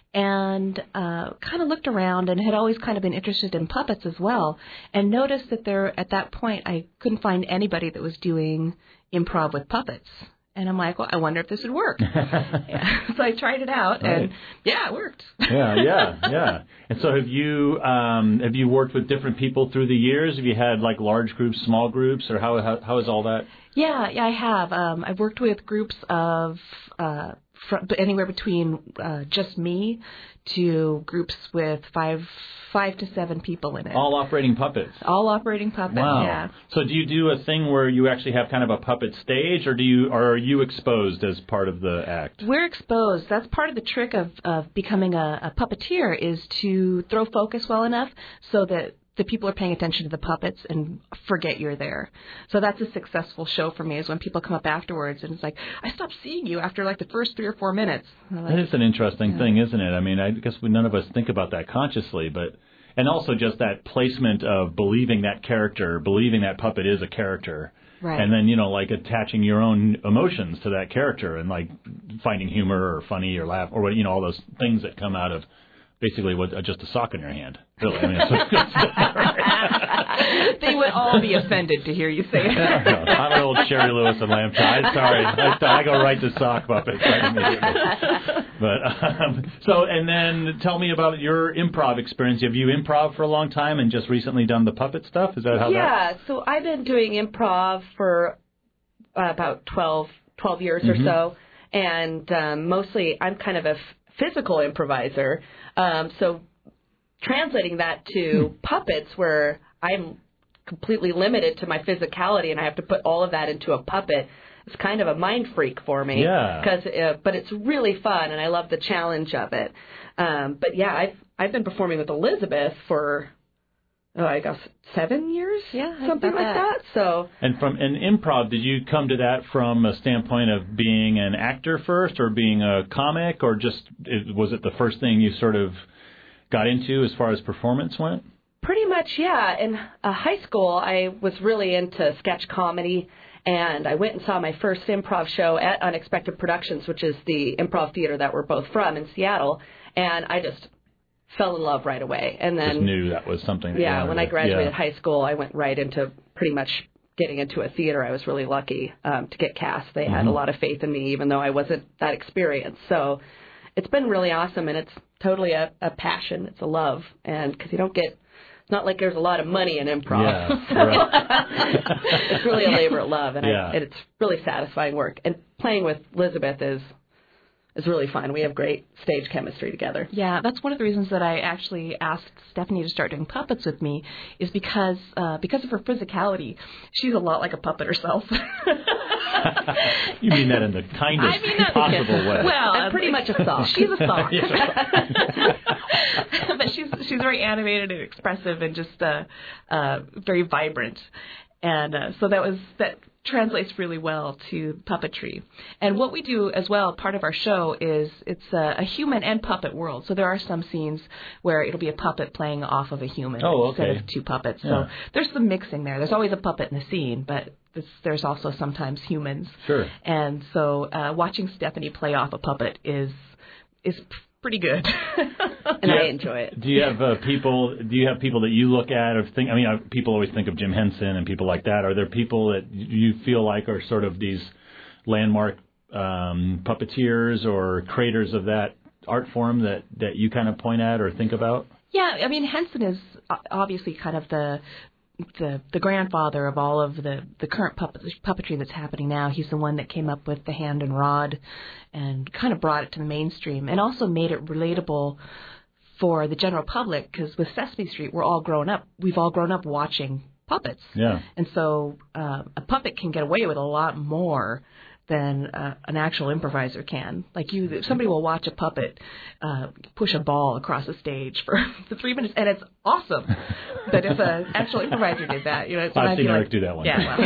[SPEAKER 14] And uh, kind of looked around and had always kind of been interested in puppets as well, and noticed that there at that point I couldn't find anybody that was doing improv with puppets. And I'm like, well, I wonder if this would work. yeah. So I tried it out, right. and yeah, it worked.
[SPEAKER 1] yeah, yeah, yeah. And so have you um, have you worked with different people through the years? Have you had like large groups, small groups, or how how, how is all that?
[SPEAKER 14] Yeah, yeah, I have. Um, I've worked with groups of uh, from anywhere between uh, just me to groups with five five to seven people in it.
[SPEAKER 1] All operating puppets.
[SPEAKER 14] All operating puppets.
[SPEAKER 1] Wow.
[SPEAKER 14] Yeah.
[SPEAKER 1] So do you do a thing where you actually have kind of a puppet stage, or do you or are you exposed as part of the act?
[SPEAKER 14] We're exposed. That's part of the trick of, of becoming a, a puppeteer is to throw focus well enough so that the people are paying attention to the puppets and forget you're there. So that's a successful show for me is when people come up afterwards and it's like, I stopped seeing you after like the first three or four minutes. Like,
[SPEAKER 1] that is an interesting
[SPEAKER 14] yeah.
[SPEAKER 1] thing, isn't it? I mean, I guess we, none of us think about that consciously, but and also just that placement of believing that character, believing that puppet is a character.
[SPEAKER 14] Right.
[SPEAKER 1] And then, you know, like attaching your own emotions to that character and like finding humor or funny or laugh or what, you know, all those things that come out of basically what, uh, just a sock in your hand. Really, I mean, it's
[SPEAKER 14] they would all be offended to hear you say it.
[SPEAKER 1] I'm an old Sherry Lewis and lamb chop. Sorry, I, I go right to sock puppets right immediately. But um, so, and then tell me about your improv experience. Have you improv for a long time and just recently done the puppet stuff? Is that how?
[SPEAKER 13] Yeah.
[SPEAKER 1] That...
[SPEAKER 13] So I've been doing improv for uh, about twelve, twelve years
[SPEAKER 1] Mm-hmm.
[SPEAKER 13] or so. And um, mostly I'm kind of a f- physical improviser. Um, so translating that to hmm. puppets where I'm completely limited to my physicality and I have to put all of that into a puppet, it's kind of a mind freak for me.
[SPEAKER 1] Yeah.
[SPEAKER 13] Cause, uh, but it's really fun and I love the challenge of it. Um, but yeah, I've I've been performing with Elizabeth for oh, I guess seven years,
[SPEAKER 14] yeah,
[SPEAKER 13] something like that. that. So,
[SPEAKER 1] and from an improv, did you come to that from a standpoint of being an actor first, or being a comic, or just it, was it the first thing you sort of got into as far as performance went?
[SPEAKER 13] Pretty much, yeah. In uh, high school, I was really into sketch comedy, and I went and saw my first improv show at Unexpected Productions, which is the improv theater that we're both from in Seattle, and I just fell in love right away. And then
[SPEAKER 1] just knew that was something that
[SPEAKER 13] yeah,
[SPEAKER 1] you
[SPEAKER 13] when I graduated
[SPEAKER 1] yeah.
[SPEAKER 13] high school, I went right into pretty much getting into a theater. I was really lucky um, to get cast. They mm-hmm. had a lot of faith in me, even though I wasn't that experienced. So it's been really awesome, and it's totally a, a passion. It's a love, and because you don't get, it's not like there's a lot of money in improv.
[SPEAKER 1] Yeah,
[SPEAKER 13] so
[SPEAKER 1] right.
[SPEAKER 13] It's really a labor of love, and,
[SPEAKER 1] yeah.
[SPEAKER 13] I, and it's really satisfying work. And playing with Elizabeth is is really fun. We have great stage chemistry together.
[SPEAKER 14] Yeah, that's one of the reasons that I actually asked Stephanie to start doing puppets with me, is because uh, because of her physicality. She's a lot like a puppet herself.
[SPEAKER 1] You mean that in the kindest
[SPEAKER 14] I mean that,
[SPEAKER 1] possible way.
[SPEAKER 14] Well,
[SPEAKER 13] I'm pretty much a sock.
[SPEAKER 14] She's a sock. But she's she's very animated and expressive and just uh, uh, very vibrant. And uh, so that was that translates really well to puppetry. And what we do as well, part of our show, is it's a, a human and puppet world. So there are some scenes where it'll be a puppet playing off of a human
[SPEAKER 1] oh, okay.
[SPEAKER 14] instead of two puppets.
[SPEAKER 1] Yeah.
[SPEAKER 14] So there's some mixing there. There's always a puppet in the scene, but this, there's also sometimes humans.
[SPEAKER 1] Sure.
[SPEAKER 14] And so uh, watching Stephanie play off a puppet is is pretty good.
[SPEAKER 13] And I enjoy it.
[SPEAKER 1] Do you have uh, people? Do you have people that you look at or think? I mean, uh, people always think of Jim Henson and people like that. Are there people that you feel like are sort of these landmark um, puppeteers or creators of that art form that, that you kind of point at or think about?
[SPEAKER 14] Yeah, I mean, Henson is obviously kind of the the the grandfather of all of the, the current puppet, puppetry that's happening now. He's the one that came up with the hand and rod and kind of brought it to the mainstream and also made it relatable for the general public, because with Sesame Street, we're all grown up. We've all grown up watching puppets.
[SPEAKER 1] Yeah.
[SPEAKER 14] And so uh, a puppet can get away with a lot more than uh, an actual improviser can. Like you, somebody will watch a puppet uh, push a ball across a stage for, for three minutes, and it's awesome. But if an actual improviser did that, you know,
[SPEAKER 1] I've seen Eric
[SPEAKER 14] like,
[SPEAKER 1] do that one.
[SPEAKER 14] Yeah, well.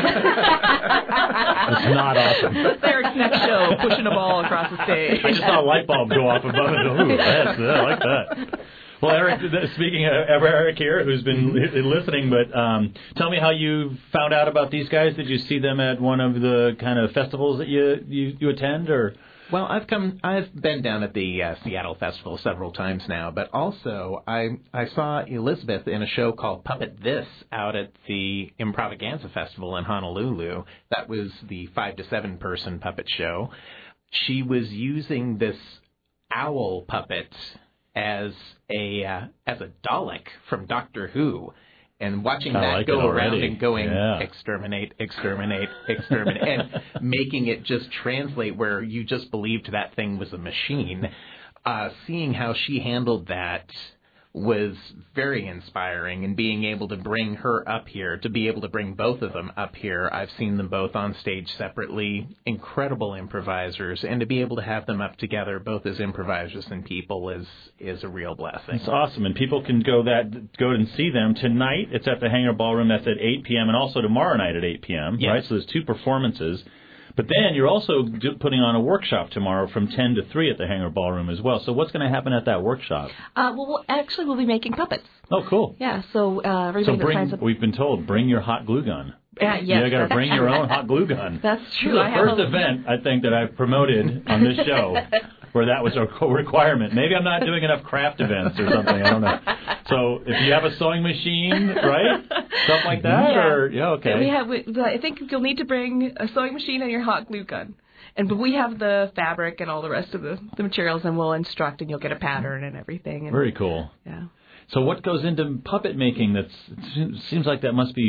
[SPEAKER 1] It's not awesome.
[SPEAKER 14] That's Eric's next show, pushing a ball across the stage.
[SPEAKER 1] I just saw a light bulb go off above it. Ooh, that's, I like that. Well, Eric, speaking of Eric here, who's been listening, but um, tell me how you found out about these guys. Did you see them at one of the kind of festivals that you you, you attend, or?
[SPEAKER 12] Well, I've come, I've been down at the uh, Seattle Festival several times now, but also I I saw Elizabeth in a show called Puppet This out at the Improvaganza Festival in Honolulu. That was the five to seven person puppet show. She was using this owl puppet as a uh, as a Dalek from Doctor Who, and watching
[SPEAKER 1] I
[SPEAKER 12] that
[SPEAKER 1] like
[SPEAKER 12] go
[SPEAKER 1] it
[SPEAKER 12] around
[SPEAKER 1] already.
[SPEAKER 12] and going
[SPEAKER 1] yeah.
[SPEAKER 12] exterminate, exterminate, exterminate, and making it just translate where you just believed that thing was a machine. Uh, seeing how she handled that was very inspiring, and being able to bring her up here, to be able to bring both of them up here. I've seen them both on stage separately, incredible improvisers, and to be able to have them up together, both as improvisers and people, is is a real blessing.
[SPEAKER 1] It's awesome, and people can go that go and see them tonight. It's at the Hangar Ballroom. That's at eight p.m. and also tomorrow night at eight p.m.
[SPEAKER 12] Yes.
[SPEAKER 1] Right, so there's two performances. But then you're also do, putting on a workshop tomorrow from ten to three at the Hangar Ballroom as well. So what's going to happen at that workshop?
[SPEAKER 14] Uh, well, we'll, actually, we'll be making puppets.
[SPEAKER 1] Oh, cool.
[SPEAKER 14] Yeah, so uh, everybody
[SPEAKER 1] so
[SPEAKER 14] that
[SPEAKER 1] bring,
[SPEAKER 14] signs up.
[SPEAKER 1] we've been told, bring your hot glue gun.
[SPEAKER 14] Yeah, yes,
[SPEAKER 1] you got to bring your own hot glue gun.
[SPEAKER 14] That's true.
[SPEAKER 1] This is the
[SPEAKER 14] I have
[SPEAKER 1] first
[SPEAKER 14] a...
[SPEAKER 1] event, I think, that I've promoted on this show where that was a requirement. Maybe I'm not doing enough craft events or something. I don't know. So if you have a sewing machine, right? Stuff like that?
[SPEAKER 14] Yeah.
[SPEAKER 1] Or yeah, okay.
[SPEAKER 14] We have. We, I think you'll need to bring a sewing machine and your hot glue gun. And but we have the fabric and all the rest of the, the materials, and we'll instruct, and you'll get a pattern and everything. And,
[SPEAKER 1] very cool.
[SPEAKER 14] Yeah.
[SPEAKER 1] So what goes into puppet making? That's it seems like that must be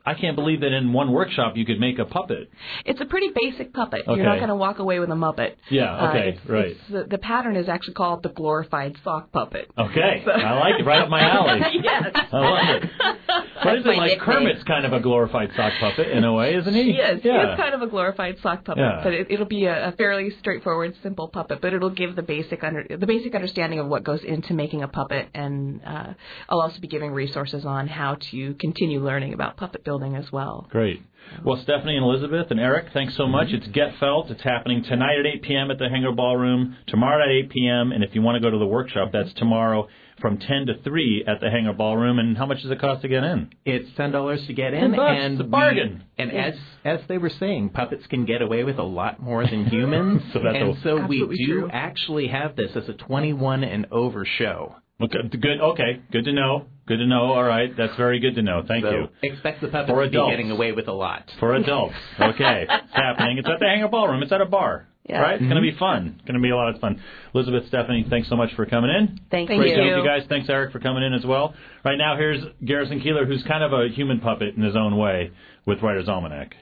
[SPEAKER 1] I can't believe that in one workshop you could make a puppet.
[SPEAKER 14] It's a pretty basic puppet.
[SPEAKER 1] Okay.
[SPEAKER 14] You're not going to walk away with a Muppet.
[SPEAKER 1] Yeah, okay,
[SPEAKER 14] uh, it's,
[SPEAKER 1] right.
[SPEAKER 14] It's, the, the pattern is actually called the glorified sock puppet.
[SPEAKER 1] Okay,
[SPEAKER 14] So.
[SPEAKER 1] I like it. Right up my alley.
[SPEAKER 14] Yes.
[SPEAKER 1] I love it. What is it, like
[SPEAKER 14] nickname.
[SPEAKER 1] Kermit's kind of a glorified sock puppet in a way, isn't he?
[SPEAKER 14] Yes,
[SPEAKER 1] yeah.
[SPEAKER 14] he is kind of a glorified sock puppet,
[SPEAKER 1] Yeah.
[SPEAKER 14] but it, it'll be a, a fairly straightforward, simple puppet. But it'll give the basic under, the basic understanding of what goes into making a puppet, and uh, I'll also be giving resources on how to continue learning about puppet building as well.
[SPEAKER 1] Great. Well, Stephanie and Elizabeth and Eric, thanks so much. It's Get Felt. It's happening tonight at eight p.m. at the Hangar Ballroom, tomorrow at eight p.m., and if you want to go to the workshop, that's tomorrow from ten to three at the Hangar Ballroom. And how much does it cost to get in?
[SPEAKER 12] It's ten dollars to get in.
[SPEAKER 1] ten bucks.
[SPEAKER 12] And
[SPEAKER 1] It's a bargain.
[SPEAKER 12] We, and as as they were saying, puppets can get away with a lot more than humans.
[SPEAKER 1] so that's
[SPEAKER 12] and
[SPEAKER 1] a,
[SPEAKER 12] so we do
[SPEAKER 14] true.
[SPEAKER 12] actually have this as a twenty-one and over show.
[SPEAKER 1] Okay, good. Okay, good to know. Good to know. All right, that's very good to know. Thank
[SPEAKER 12] so
[SPEAKER 1] you.
[SPEAKER 12] Expect the puppets
[SPEAKER 1] For
[SPEAKER 12] to be
[SPEAKER 1] adults.
[SPEAKER 12] getting away with a lot.
[SPEAKER 1] For adults. Okay, it's happening. It's at the Hangar Ballroom. It's at a bar.
[SPEAKER 13] Yeah.
[SPEAKER 1] Right? It's
[SPEAKER 12] Mm-hmm.
[SPEAKER 1] going to be fun. It's going to be a lot of fun. Elizabeth, Stephanie, thanks so much for coming in.
[SPEAKER 13] Thank,
[SPEAKER 14] Thank
[SPEAKER 1] Great
[SPEAKER 14] you.
[SPEAKER 1] to meet you guys. Thanks, Eric, for coming in as well. Right now, here's Garrison Keillor, who's kind of a human puppet in his own way with Writer's Almanac.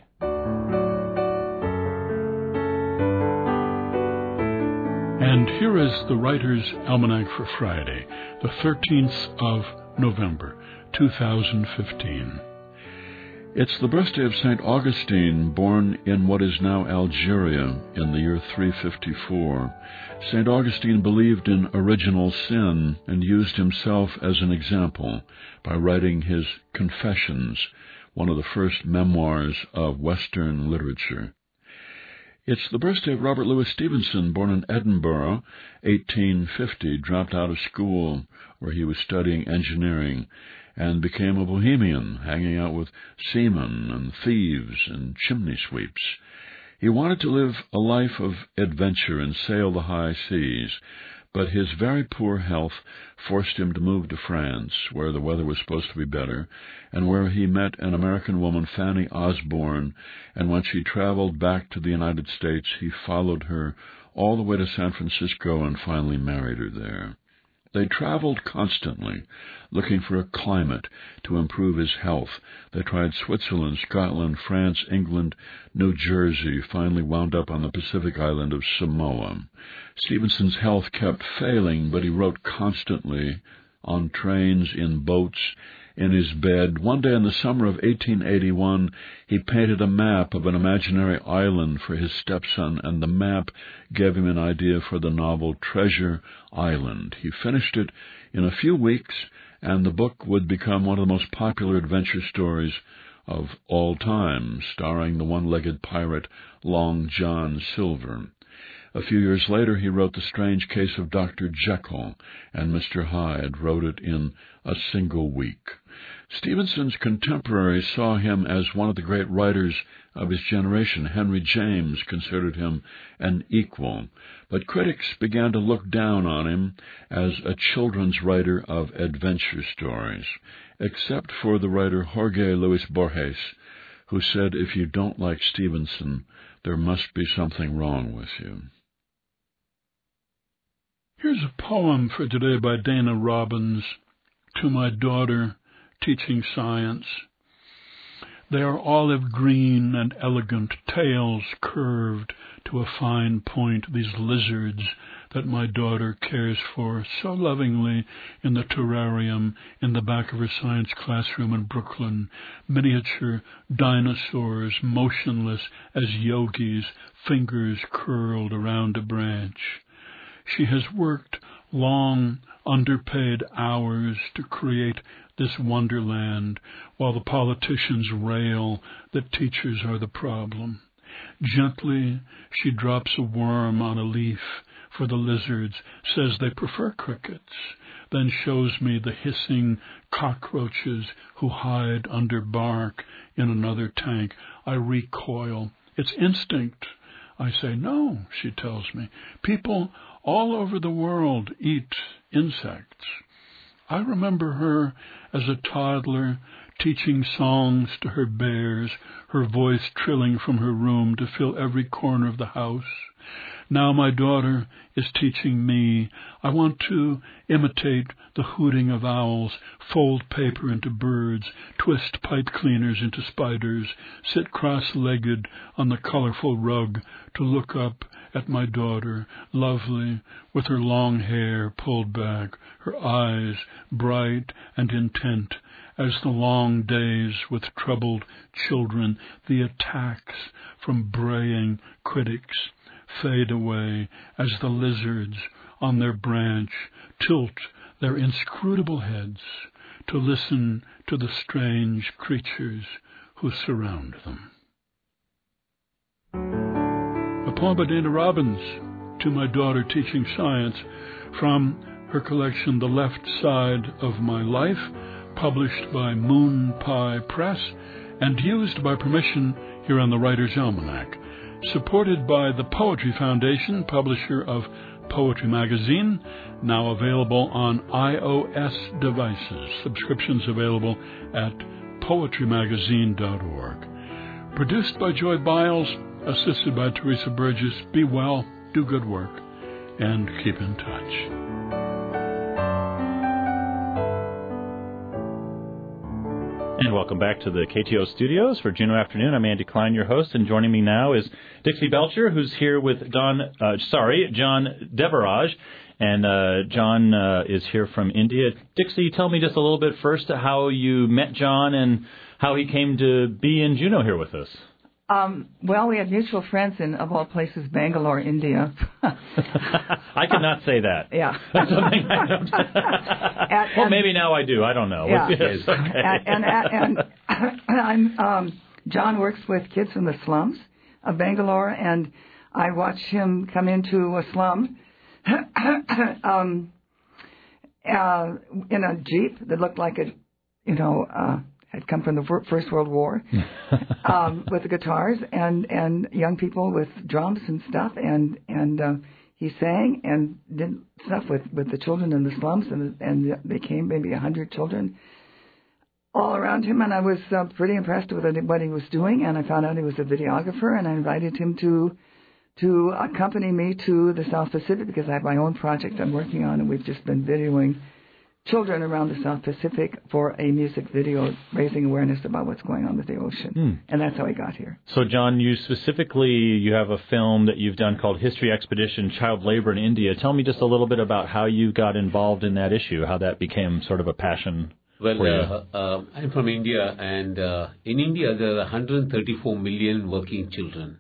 [SPEAKER 15] And here is the Writer's Almanac for Friday, the thirteenth of November, two thousand fifteen. It's the birthday of Saint Augustine, born in what is now Algeria in the year three fifty-four. Saint Augustine believed in original sin and used himself as an example by writing his Confessions, one of the first memoirs of Western literature. It's the birthday of Robert Louis Stevenson, born in Edinburgh, eighteen fifty, dropped out of school where he was studying engineering, and became a bohemian, hanging out with seamen and thieves and chimney sweeps. He wanted to live a life of adventure and sail the high seas, but his very poor health forced him to move to France, where the weather was supposed to be better, and where he met an American woman, Fanny Osborne, and when she traveled back to the United States, he followed her all the way to San Francisco and finally married her there. They traveled constantly, looking for a climate to improve his health. They tried Switzerland, Scotland, France, England, New Jersey, finally wound up on the Pacific island of Samoa. Stevenson's health kept failing, but he wrote constantly, on trains, in boats, in his bed. One day in the summer of eighteen eighty-one, he painted a map of an imaginary island for his stepson, and the map gave him an idea for the novel Treasure Island. He finished it in a few weeks, and the book would become one of the most popular adventure stories of all time, starring the one-legged pirate Long John Silver. A few years later, he wrote The Strange Case of Doctor Jekyll, and Mister Hyde wrote it in a single week. Stevenson's contemporaries saw him as one of the great writers of his generation. Henry James considered him an equal, but critics began to look down on him as a children's writer of adventure stories, except for the writer Jorge Luis Borges, who said, if you don't like Stevenson, there must be something wrong with you. Here's a poem for today by Dana Robbins, To My Daughter, Teaching Science. They are olive green and elegant, tails curved to a fine point, these lizards that my daughter cares for so lovingly in the terrarium in the back of her science classroom in Brooklyn, miniature dinosaurs motionless as yogis, fingers curled around a branch. She has worked long, underpaid hours to create this wonderland, while the politicians rail that teachers are the problem. Gently, she drops a worm on a leaf for the lizards, says they prefer crickets, then shows me the hissing cockroaches who hide under bark in another tank. I recoil. It's instinct. I say, no, she tells me. People all over the world eat insects. I remember her as a toddler, teaching songs to her bears, her voice trilling from her room to fill every corner of the house. Now my daughter is teaching me. I want to imitate the hooting of owls, fold paper into birds, twist pipe cleaners into spiders, sit cross-legged on the colorful rug to look up at my daughter, lovely, with her long hair pulled back, her eyes bright and intent, as the long days with troubled children, the attacks from braying critics, fade away as the lizards on their branch tilt their inscrutable heads to listen to the strange creatures who surround them. A poem by Dana Robbins, To My Daughter Teaching Science, from her collection The Left Side of My Life, published by Moon Pie Press and used by permission here on the Writer's Almanac. Supported by the Poetry Foundation, publisher of Poetry Magazine, now available on iOS devices. Subscriptions available at poetry magazine dot org. Produced by Joy Biles, assisted by Teresa Burgess. Be well, do good work, and keep in touch.
[SPEAKER 1] And welcome back to the K T O studios for Juneau Afternoon. I'm Andy Klein, your host, and joining me now is Dixie Belcher, who's here with Don, uh, sorry, John Devaraj, and uh, John uh, is here from India. Dixie, tell me just a little bit first how you met John and how he came to be in Juneau here with us.
[SPEAKER 16] Um, well, we had mutual friends in, of all places, Bangalore, India.
[SPEAKER 1] I could not say that.
[SPEAKER 16] Yeah.
[SPEAKER 1] That's something I don't.
[SPEAKER 16] and,
[SPEAKER 1] well, maybe now I do. I don't know.
[SPEAKER 16] Yeah.
[SPEAKER 1] Yes, okay.
[SPEAKER 16] And, and, and, and I'm, um, John works with kids from the slums of Bangalore, and I watch him come into a slum um, uh, in a Jeep that looked like a, you know, uh, had come from the First World War, um, with the guitars and, and young people with drums and stuff, and and uh, he sang and did stuff with, with the children in the slums, and and they came maybe a hundred children all around him, and I was uh, pretty impressed with what he was doing, and I found out he was a videographer, and I invited him to to accompany me to the South Pacific because I have my own project I'm working on, and we've just been videoing children around the South Pacific for a music video, raising awareness about what's going on with the ocean. Hmm. And that's how I got here.
[SPEAKER 1] So, John, you specifically, you have a film that you've done called History Expedition, Child Labor in India. Tell me just a little bit about how you got involved in that issue, how that became sort of a passion
[SPEAKER 17] well,
[SPEAKER 1] for you.
[SPEAKER 17] Uh, uh, I'm from India, and uh, in India there are one hundred thirty-four million working children.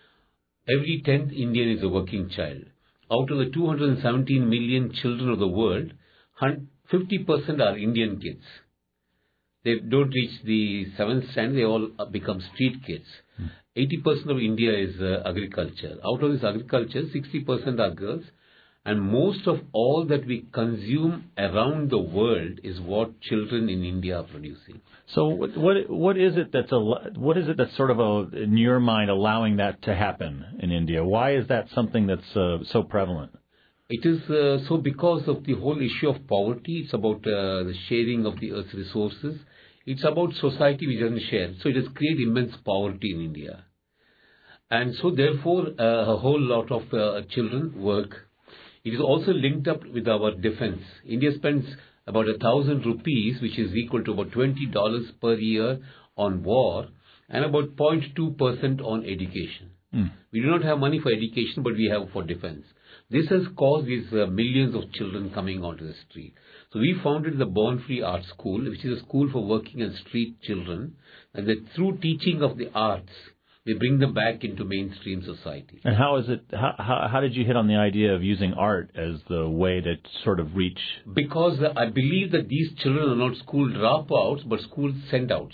[SPEAKER 17] Every tenth Indian is a working child. Out of the two hundred seventeen million children of the world, fifty percent are Indian kids. They don't reach the seventh standard, they all become street kids. Hmm. eighty percent of India is uh, agriculture. Out of this agriculture, sixty percent are girls. And most of all that we consume around the world is what children in India are producing.
[SPEAKER 1] So what what, what is it that's a, what is it that's sort of a, in your mind allowing that to happen in India? Why is that something that's uh, so prevalent?
[SPEAKER 17] It is uh, so because of the whole issue of poverty. It's about uh, the sharing of the earth's resources. It's about society which doesn't share. So it has created immense poverty in India. And so therefore uh, a whole lot of uh, children work. It is also linked up with our defense. India spends about a thousand rupees, which is equal to about twenty dollars per year on war, and about zero point two percent on education. Mm. We do not have money for education, but we have for defense. This has caused these uh, millions of children coming onto the street. So we founded the Born Free Art School, which is a school for working and street children, and that through teaching of the arts, we bring them back into mainstream society.
[SPEAKER 1] And how is it? How, how, how did you hit on the idea of using art as the way to sort of reach?
[SPEAKER 17] Because uh, I believe that these children are not school dropouts, but school send-outs.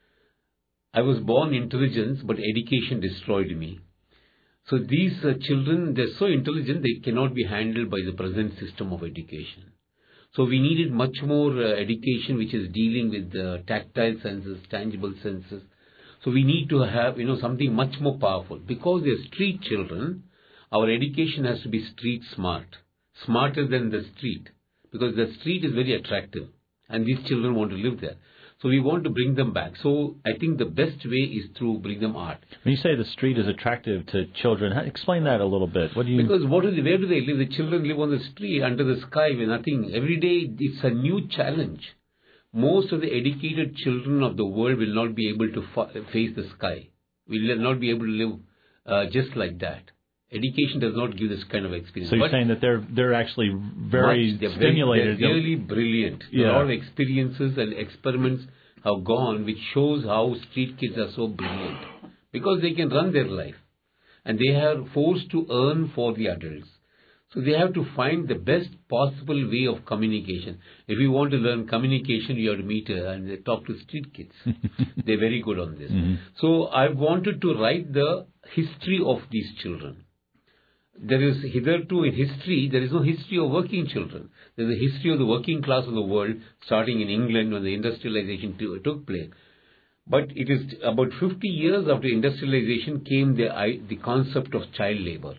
[SPEAKER 17] I was born intelligent, but education destroyed me. So these uh, children, they're so intelligent, they cannot be handled by the present system of education. So we needed much more uh, education which is dealing with uh, tactile senses, tangible senses. So we need to have, you know, something much more powerful. Because they're street children, our education has to be street smart, smarter than the street. Because the street is very attractive and these children want to live there. So we want to bring them back. So I think the best way is through bring them art.
[SPEAKER 1] When you say the street is attractive to children, how, explain that a little bit. What do you?
[SPEAKER 17] Because what is the, where do they live? The children live on the street, under the sky, with nothing. Every day it's a new challenge. Most of the educated children of the world will not be able to fa- face the sky. Will not be able to live uh, just like that. Education does not give this kind of experience.
[SPEAKER 1] So you're
[SPEAKER 17] but
[SPEAKER 1] saying that they're they're actually very
[SPEAKER 17] they're
[SPEAKER 1] stimulated.
[SPEAKER 17] Very, they're really brilliant.
[SPEAKER 1] Yeah.
[SPEAKER 17] A lot of experiences and experiments have gone, which shows how street kids are so brilliant. Because they can run their life. And they are forced to earn for the adults. So they have to find the best possible way of communication. If you want to learn communication, you have to meet uh, and talk to street kids. They're very good on this.
[SPEAKER 1] Mm-hmm.
[SPEAKER 17] So I wanted to write the history of these children. There is hitherto in history, there is no history of working children. There is a history of the working class of the world, starting in England when the industrialization t- took place. But it is about fifty years after industrialization came the, the concept of child labor.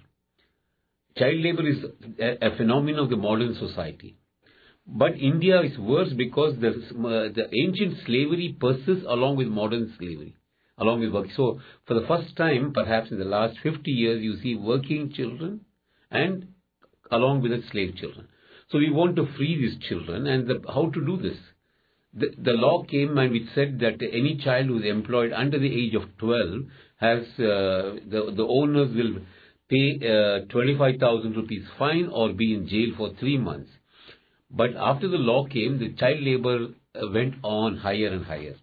[SPEAKER 17] Child labor is a, a phenomenon of the modern society. But India is worse because the, uh, the ancient slavery persists along with modern slavery. Along with work. So, for the first time, perhaps in the last fifty years, you see working children and along with the slave children. So, we want to free these children and the, how to do this. The, the law came and it said that any child who is employed under the age of twelve has, uh, the, the owners will pay uh, twenty-five thousand rupees fine or be in jail for three months. But after the law came, the child labor went on higher and higher.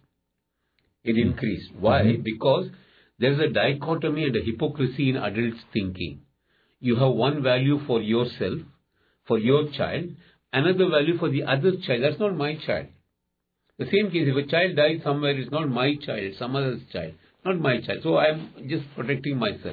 [SPEAKER 17] It increased. Why? Mm-hmm. Because there is a dichotomy and a hypocrisy in adults' thinking. You have one value for yourself, for your child, another value for the other child. That's not my child. The same case, if a child dies somewhere, it's not my child, it's some other's child, not my child. So I'm just protecting myself.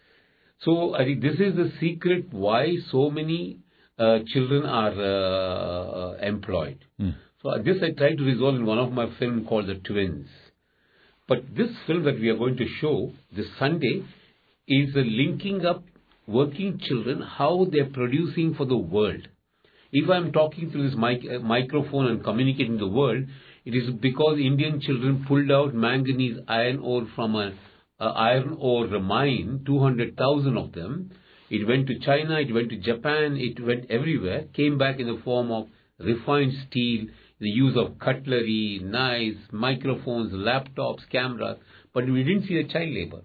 [SPEAKER 17] So I think this is the secret why so many uh, children are uh, employed. Mm. So this I tried to resolve in one of my films called The Twins. But this film that we are going to show this Sunday is uh, linking up working children, how they are producing for the world. If I am talking through this mic- uh, microphone and communicating the world, it is because Indian children pulled out manganese iron ore from an iron ore mine, two hundred thousand of them. It went to China, it went to Japan, it went everywhere, came back in the form of refined steel, the use of cutlery, knives, microphones, laptops, cameras, but we didn't see the child labor.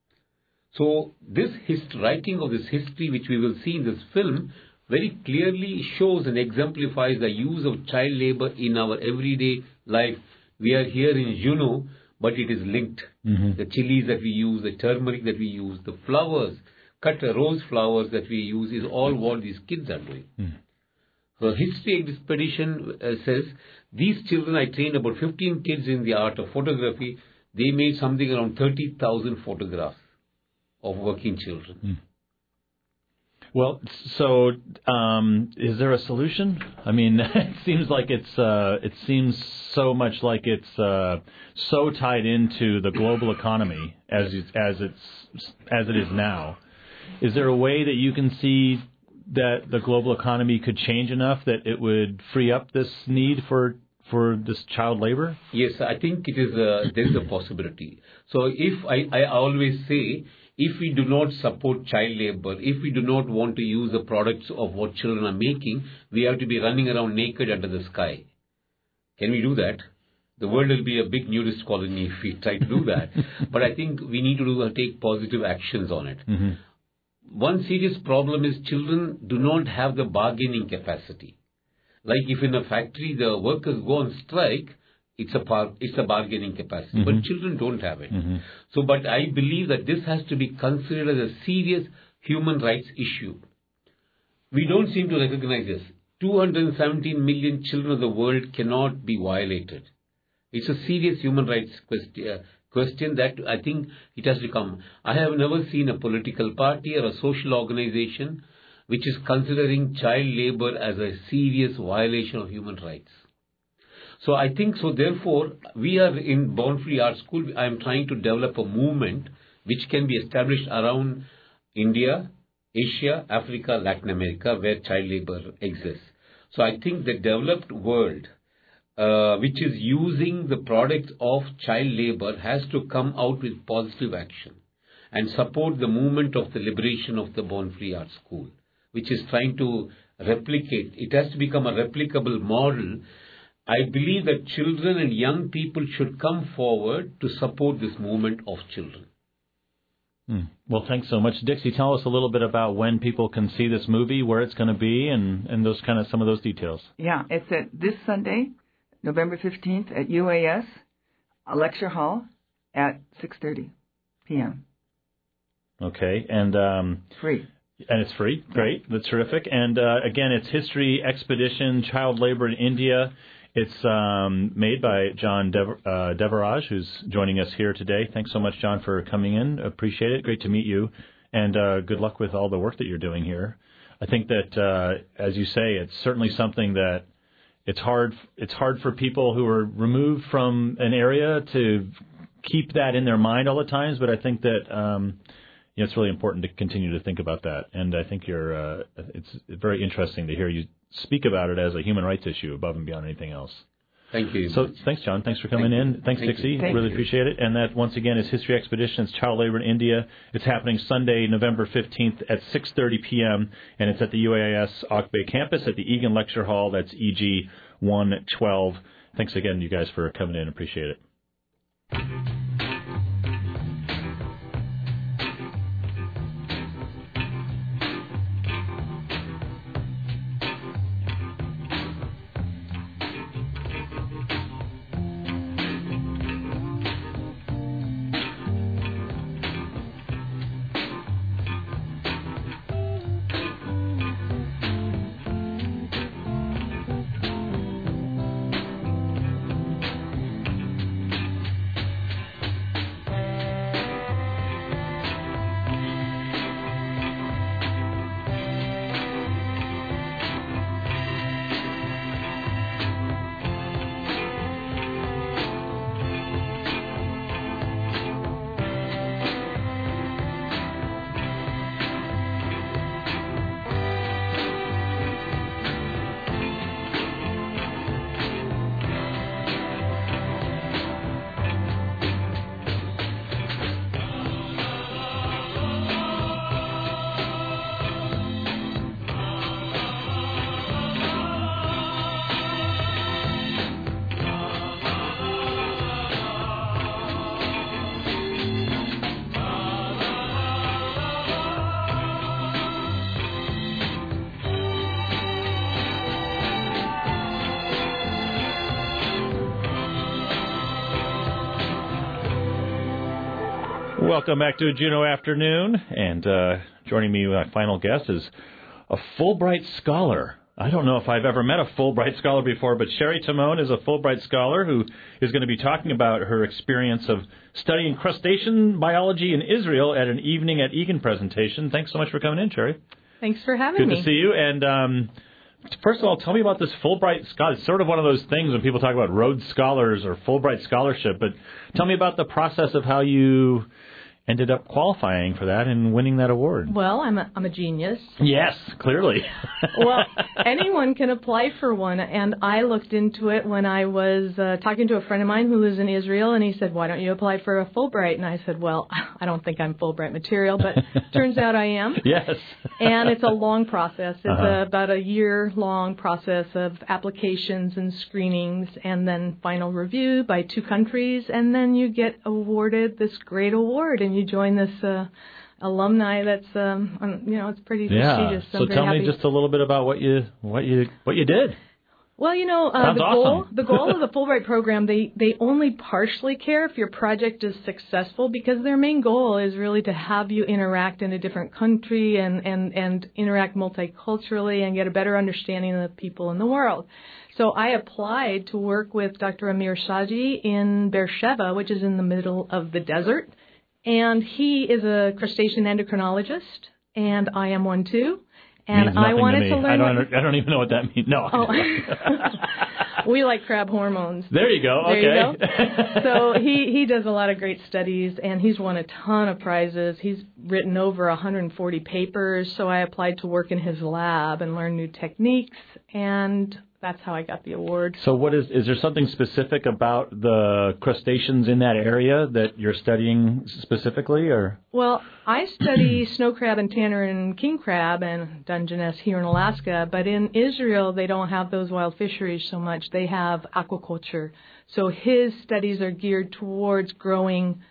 [SPEAKER 17] So this hist- writing of this history, which we will see in this film, very clearly shows and exemplifies the use of child labor in our everyday life. We are here in Juneau, but it is linked. Mm-hmm. The chilies that we use, the turmeric that we use, the flowers, cut rose flowers that we use is all what these kids are doing. Mm. The history expedition uh, says these children, I trained about fifteen kids in the art of photography. They made something around thirty thousand photographs of working children.
[SPEAKER 1] Mm. Well, so um, is there a solution? I mean, it seems like it's uh, it seems so much like it's uh, so tied into the global economy as it, as it's as it is now. Is there a way that you can see that the global economy could change enough that it would free up this need for for this child labor?
[SPEAKER 17] Yes, I think it is a, there is a possibility. So if I, I always say, if we do not support child labor, if we do not want to use the products of what children are making, we have to be running around naked under the sky. Can we do that? The world will be a big nudist colony if we try to do that. But I think we need to do, take positive actions on it. Mm-hmm. One serious problem is children do not have the bargaining capacity. Like if in a factory the workers go on strike, it's a par- it's a bargaining capacity. Mm-hmm. But children don't have it. Mm-hmm. So, but I believe that this has to be considered as a serious human rights issue. We don't seem to recognize this. two hundred seventeen million children of the world cannot be violated. It's a serious human rights question. Uh, question that I think it has to come. I have never seen a political party or a social organization which is considering child labor as a serious violation of human rights. So I think so therefore we are in Born Free Art School. I am trying to develop a movement which can be established around India, Asia, Africa, Latin America where child labor exists. So I think the developed world uh, which is using the products of child labor, has to come out with positive action and support the movement of the liberation of the Born Free Art School, which is trying to replicate. It has to become a replicable model. I believe that children and young people should come forward to support this movement of children.
[SPEAKER 1] Hmm. Well, thanks so much. Dixie, tell us a little bit about when people can see this movie, where it's going to be, and, and those kind of some of those details.
[SPEAKER 16] Yeah, it's at this Sunday, November fifteenth at U A S, a lecture hall at six thirty p.m.
[SPEAKER 1] Okay, and um,
[SPEAKER 16] free.
[SPEAKER 1] And it's free. Great. That's terrific. And uh, again, it's History Expedition, Child Labor in India. It's um, made by John Dev- uh, Devaraj, who's joining us here today. Thanks so much, John, for coming in. Appreciate it. Great to meet you. And uh, good luck with all the work that you're doing here. I think that, uh, as you say, it's certainly something that it's hard. It's hard for people who are removed from an area to keep that in their mind all the times. But I think that um, you know, it's really important to continue to think about that. And I think you're. Uh, it's very interesting to hear you speak about it as a human rights issue above and beyond anything else.
[SPEAKER 17] Thank you.
[SPEAKER 1] So thanks, John. Thanks for coming
[SPEAKER 17] Thank
[SPEAKER 1] in.
[SPEAKER 17] you.
[SPEAKER 1] Thanks,
[SPEAKER 17] Thank
[SPEAKER 1] Dixie.
[SPEAKER 17] you. Thank
[SPEAKER 1] really
[SPEAKER 17] you.
[SPEAKER 1] appreciate it. And that, once again, is History Expeditions, Child Labor in India. It's happening Sunday, November fifteenth at six thirty p.m., and it's at the U A S Auk Bay campus at the Egan Lecture Hall. That's E G one twelve. Thanks again, you guys, for coming in. Appreciate it. Welcome back to Juneau Afternoon, and uh, joining me, my final guest is a Fulbright scholar. I don't know if I've ever met a Fulbright scholar before, but Sherry Timone is a Fulbright scholar who is going to be talking about her experience of studying crustacean biology in Israel at an Evening at Egan presentation. Thanks so much for coming in, Sherry.
[SPEAKER 18] Thanks for having
[SPEAKER 1] Good
[SPEAKER 18] me.
[SPEAKER 1] to see you. And um, first of all, tell me about this Fulbright scholar. It's sort of one of those things when people talk about Rhodes Scholars or Fulbright Scholarship, but tell me about the process of how you ended up qualifying for that and winning that award.
[SPEAKER 18] Well, I'm a, I'm a genius.
[SPEAKER 1] Yes, clearly.
[SPEAKER 18] Well, anyone can apply for one, and I looked into it when I was uh, talking to a friend of mine who lives in Israel, and he said, why don't you apply for a Fulbright? And I said, well, I don't think I'm Fulbright material, but turns out I am.
[SPEAKER 1] Yes.
[SPEAKER 18] And it's a long process. It's
[SPEAKER 1] Uh-huh.
[SPEAKER 18] a, about a year-long process of applications and screenings, and then final review by two countries, and then you get awarded this great award, and you join this uh, alumni that's, um, you know, it's pretty
[SPEAKER 1] Yeah.
[SPEAKER 18] prestigious.
[SPEAKER 1] So
[SPEAKER 18] I'm very
[SPEAKER 1] tell
[SPEAKER 18] happy.
[SPEAKER 1] me just a little bit about what you what you what you did.
[SPEAKER 18] Well, you know, uh,
[SPEAKER 1] Sounds
[SPEAKER 18] the
[SPEAKER 1] awesome.
[SPEAKER 18] goal the goal of the Fulbright program, they they only partially care if your project is successful, because their main goal is really to have you interact in a different country and and and interact multiculturally and get a better understanding of the people in the world. So I applied to work with Doctor Amir Shaji in Beersheba, which is in the middle of the desert. And he is a crustacean endocrinologist, and I am one too. And
[SPEAKER 1] Means
[SPEAKER 18] I
[SPEAKER 1] nothing
[SPEAKER 18] wanted
[SPEAKER 1] to, me.
[SPEAKER 18] to learn.
[SPEAKER 1] I don't.
[SPEAKER 18] what-
[SPEAKER 1] Under, I don't even know what that means. No.
[SPEAKER 18] Oh. We like crab hormones.
[SPEAKER 1] There you go.
[SPEAKER 18] There
[SPEAKER 1] Okay.
[SPEAKER 18] you go. So he, he does a lot of great studies, and he's won a ton of prizes. He's written over one hundred forty papers, so I applied to work in his lab and learn new techniques. And that's how I got the award.
[SPEAKER 1] So what is, is there something specific about the crustaceans in that area that you're studying specifically, or?
[SPEAKER 18] Well, I study snow crab and tanner king crab and Dungeness here in Alaska, but in Israel they don't have those wild fisheries so much. They have aquaculture. So his studies are geared towards growing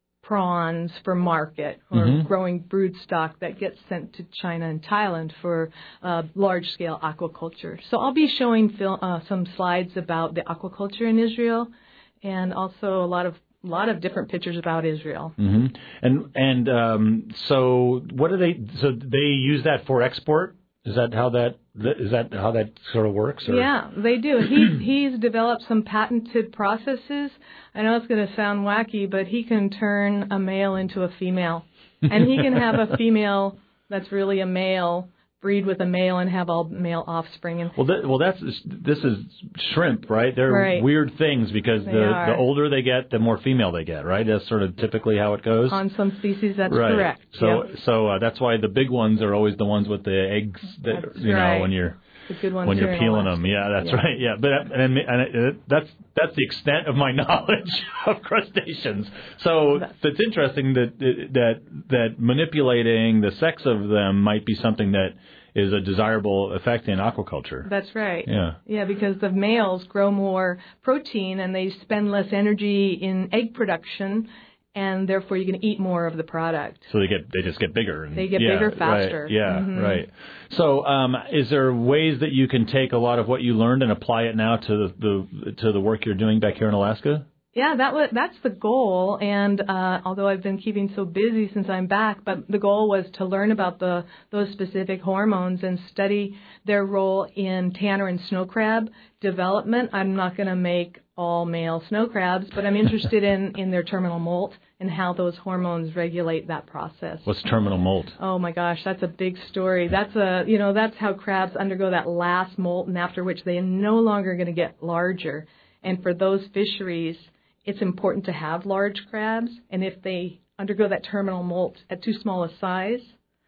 [SPEAKER 18] prawns for market, or
[SPEAKER 1] Mm-hmm.
[SPEAKER 18] growing brood stock that gets sent to China and Thailand for uh, large-scale aquaculture. So I'll be showing fil- uh, some slides about the aquaculture in Israel, and also a lot of a lot of different pictures about Israel.
[SPEAKER 1] Mm-hmm. And and um, so what do they? So they use that for export? Is that how that is that how that sort of works? Or?
[SPEAKER 18] Yeah, they do. He he's developed some patented processes. I know it's going to sound wacky, but he can turn a male into a female, and he can have a female that's really a male breed with a male and have all male offspring. And
[SPEAKER 1] Well, that, well, that's this is shrimp, right? They're
[SPEAKER 18] Right.
[SPEAKER 1] weird things because
[SPEAKER 18] They
[SPEAKER 1] the
[SPEAKER 18] are.
[SPEAKER 1] the older they get, the more female they get, right? That's sort of typically how it goes.
[SPEAKER 18] on some species, that's
[SPEAKER 1] right.
[SPEAKER 18] correct.
[SPEAKER 1] So
[SPEAKER 18] Yep.
[SPEAKER 1] so uh, that's why the big ones are always the ones with the eggs that
[SPEAKER 18] That's
[SPEAKER 1] you know
[SPEAKER 18] right.
[SPEAKER 1] when you're
[SPEAKER 18] The good ones
[SPEAKER 1] when
[SPEAKER 18] here
[SPEAKER 1] you're
[SPEAKER 18] in
[SPEAKER 1] peeling
[SPEAKER 18] Alaska.
[SPEAKER 1] them. Yeah, that's
[SPEAKER 18] Yeah.
[SPEAKER 1] right. Yeah, but and, and it, that's that's the extent of my knowledge of crustaceans. So it's interesting that that that manipulating the sex of them might be something that is a desirable effect in aquaculture.
[SPEAKER 18] That's right.
[SPEAKER 1] Yeah.
[SPEAKER 18] Yeah, because the males grow more protein and they spend less energy in egg production, and therefore you can eat more of the product.
[SPEAKER 1] So they get they just get bigger. And,
[SPEAKER 18] They get
[SPEAKER 1] yeah,
[SPEAKER 18] bigger faster.
[SPEAKER 1] Right, yeah,
[SPEAKER 18] Mhm.
[SPEAKER 1] right. So um, is there ways that you can take a lot of what you learned and apply it now to the, the to the work you're doing back here in Alaska?
[SPEAKER 18] Yeah, that was that's the goal. And uh, although I've been keeping so busy since I'm back, but the goal was to learn about the those specific hormones and study their role in tanner and snow crab development. I'm not going to make all male snow crabs, but I'm interested in, in their terminal molt and how those hormones regulate that process.
[SPEAKER 1] What's terminal molt?
[SPEAKER 18] Oh my gosh, that's a big story. That's a you know that's how crabs undergo that last molt, and after which they are no longer going to get larger. And for those fisheries, it's important to have large crabs, and if they undergo that terminal molt at too small a size,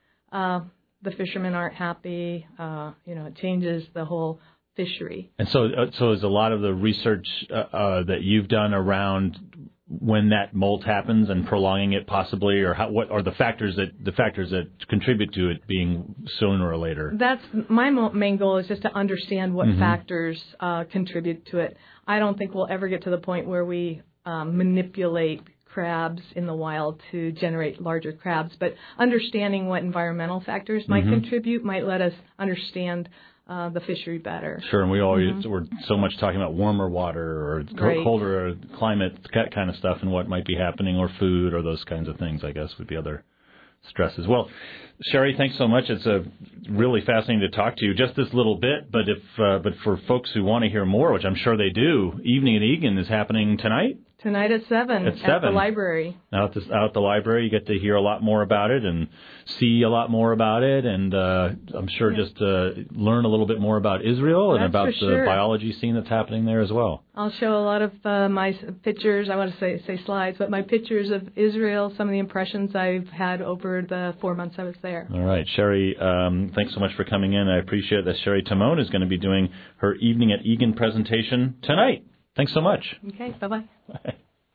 [SPEAKER 18] uh, the fishermen aren't happy. Uh, you know, it changes the whole fishery.
[SPEAKER 1] And so, uh, so is a lot of the research uh, uh, that you've done around when that molt happens and prolonging it possibly, or how, what are the factors that the factors that contribute to it being sooner or later?
[SPEAKER 18] That's my mo- main goal, is just to understand what
[SPEAKER 1] Mhm.
[SPEAKER 18] factors uh, contribute to it. I don't think we'll ever get to the point where we um, manipulate crabs in the wild to generate larger crabs, but understanding what environmental factors might
[SPEAKER 1] Mhm.
[SPEAKER 18] contribute might let us understand uh, the fishery better.
[SPEAKER 1] Sure, and we always
[SPEAKER 18] Mhm.
[SPEAKER 1] we're so much talking about warmer water or co-
[SPEAKER 18] Right.
[SPEAKER 1] colder climate, that kind of stuff, and what might be happening, or food, or those kinds of things. I guess would be other stresses. Well, Sherry, thanks so much. It's a really fascinating to talk to you. Just this little bit, but if uh, but for folks who want to hear more, which I'm sure they do, Evening at Egan is happening tonight.
[SPEAKER 18] Tonight at seven
[SPEAKER 1] At
[SPEAKER 18] at
[SPEAKER 1] seven.
[SPEAKER 18] the library.
[SPEAKER 1] Out, this, out at the library, you get to hear a lot more about it and see a lot more about it, and uh, I'm sure
[SPEAKER 18] Yeah.
[SPEAKER 1] just uh, learn a little bit more about Israel and
[SPEAKER 18] That's
[SPEAKER 1] about
[SPEAKER 18] for
[SPEAKER 1] the
[SPEAKER 18] sure.
[SPEAKER 1] biology scene that's happening there as well.
[SPEAKER 18] I'll show a lot of uh, my s- pictures. I want to say say slides, but my pictures of Israel, some of the impressions I've had over the four months I was there.
[SPEAKER 1] All right, Sherry, um, thanks so much for coming in. I appreciate that. Sherry Timon is going to be doing her Evening at Egan presentation tonight. Thanks so much.
[SPEAKER 18] Okay, bye-bye.
[SPEAKER 1] Bye.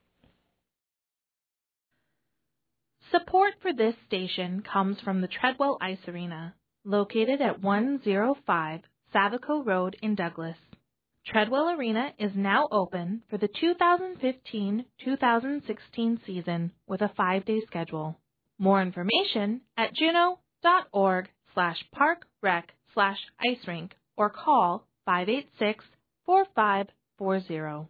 [SPEAKER 19] Support for this station comes from the Treadwell Ice Arena, located at one oh five Savico Road in Douglas. Treadwell Arena is now open for the two thousand fifteen two thousand sixteen season with a five-day schedule. More information at juneau.org slash parkrec slash ice rink or call five eight six, four five four zero.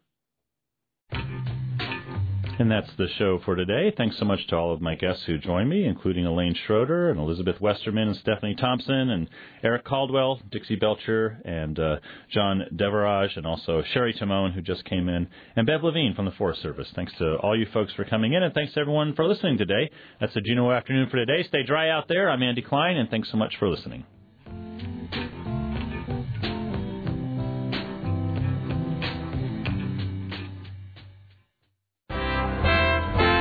[SPEAKER 1] And that's the show for today. Thanks so much to all of my guests who joined me, including Elaine Schroeder and Elizabeth Westerman and Stephanie Thompson and Eric Caldwell, Dixie Belcher, and uh, John Deverage, and also Sherry Timon, who just came in, and Bev Levine from the Forest Service. Thanks to all you folks for coming in, and thanks to everyone for listening today. That's the Juneau Afternoon for today. Stay dry out there. I'm Andy Klein, and thanks so much for listening.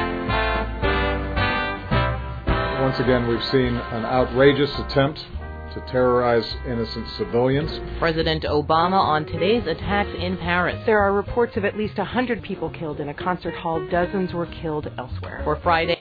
[SPEAKER 20] Once again, we've seen an outrageous attempt to terrorize innocent civilians.
[SPEAKER 21] President Obama on today's attacks in Paris.
[SPEAKER 22] There are reports of at least one hundred people killed in a concert hall. Dozens were killed elsewhere.
[SPEAKER 21] For Friday.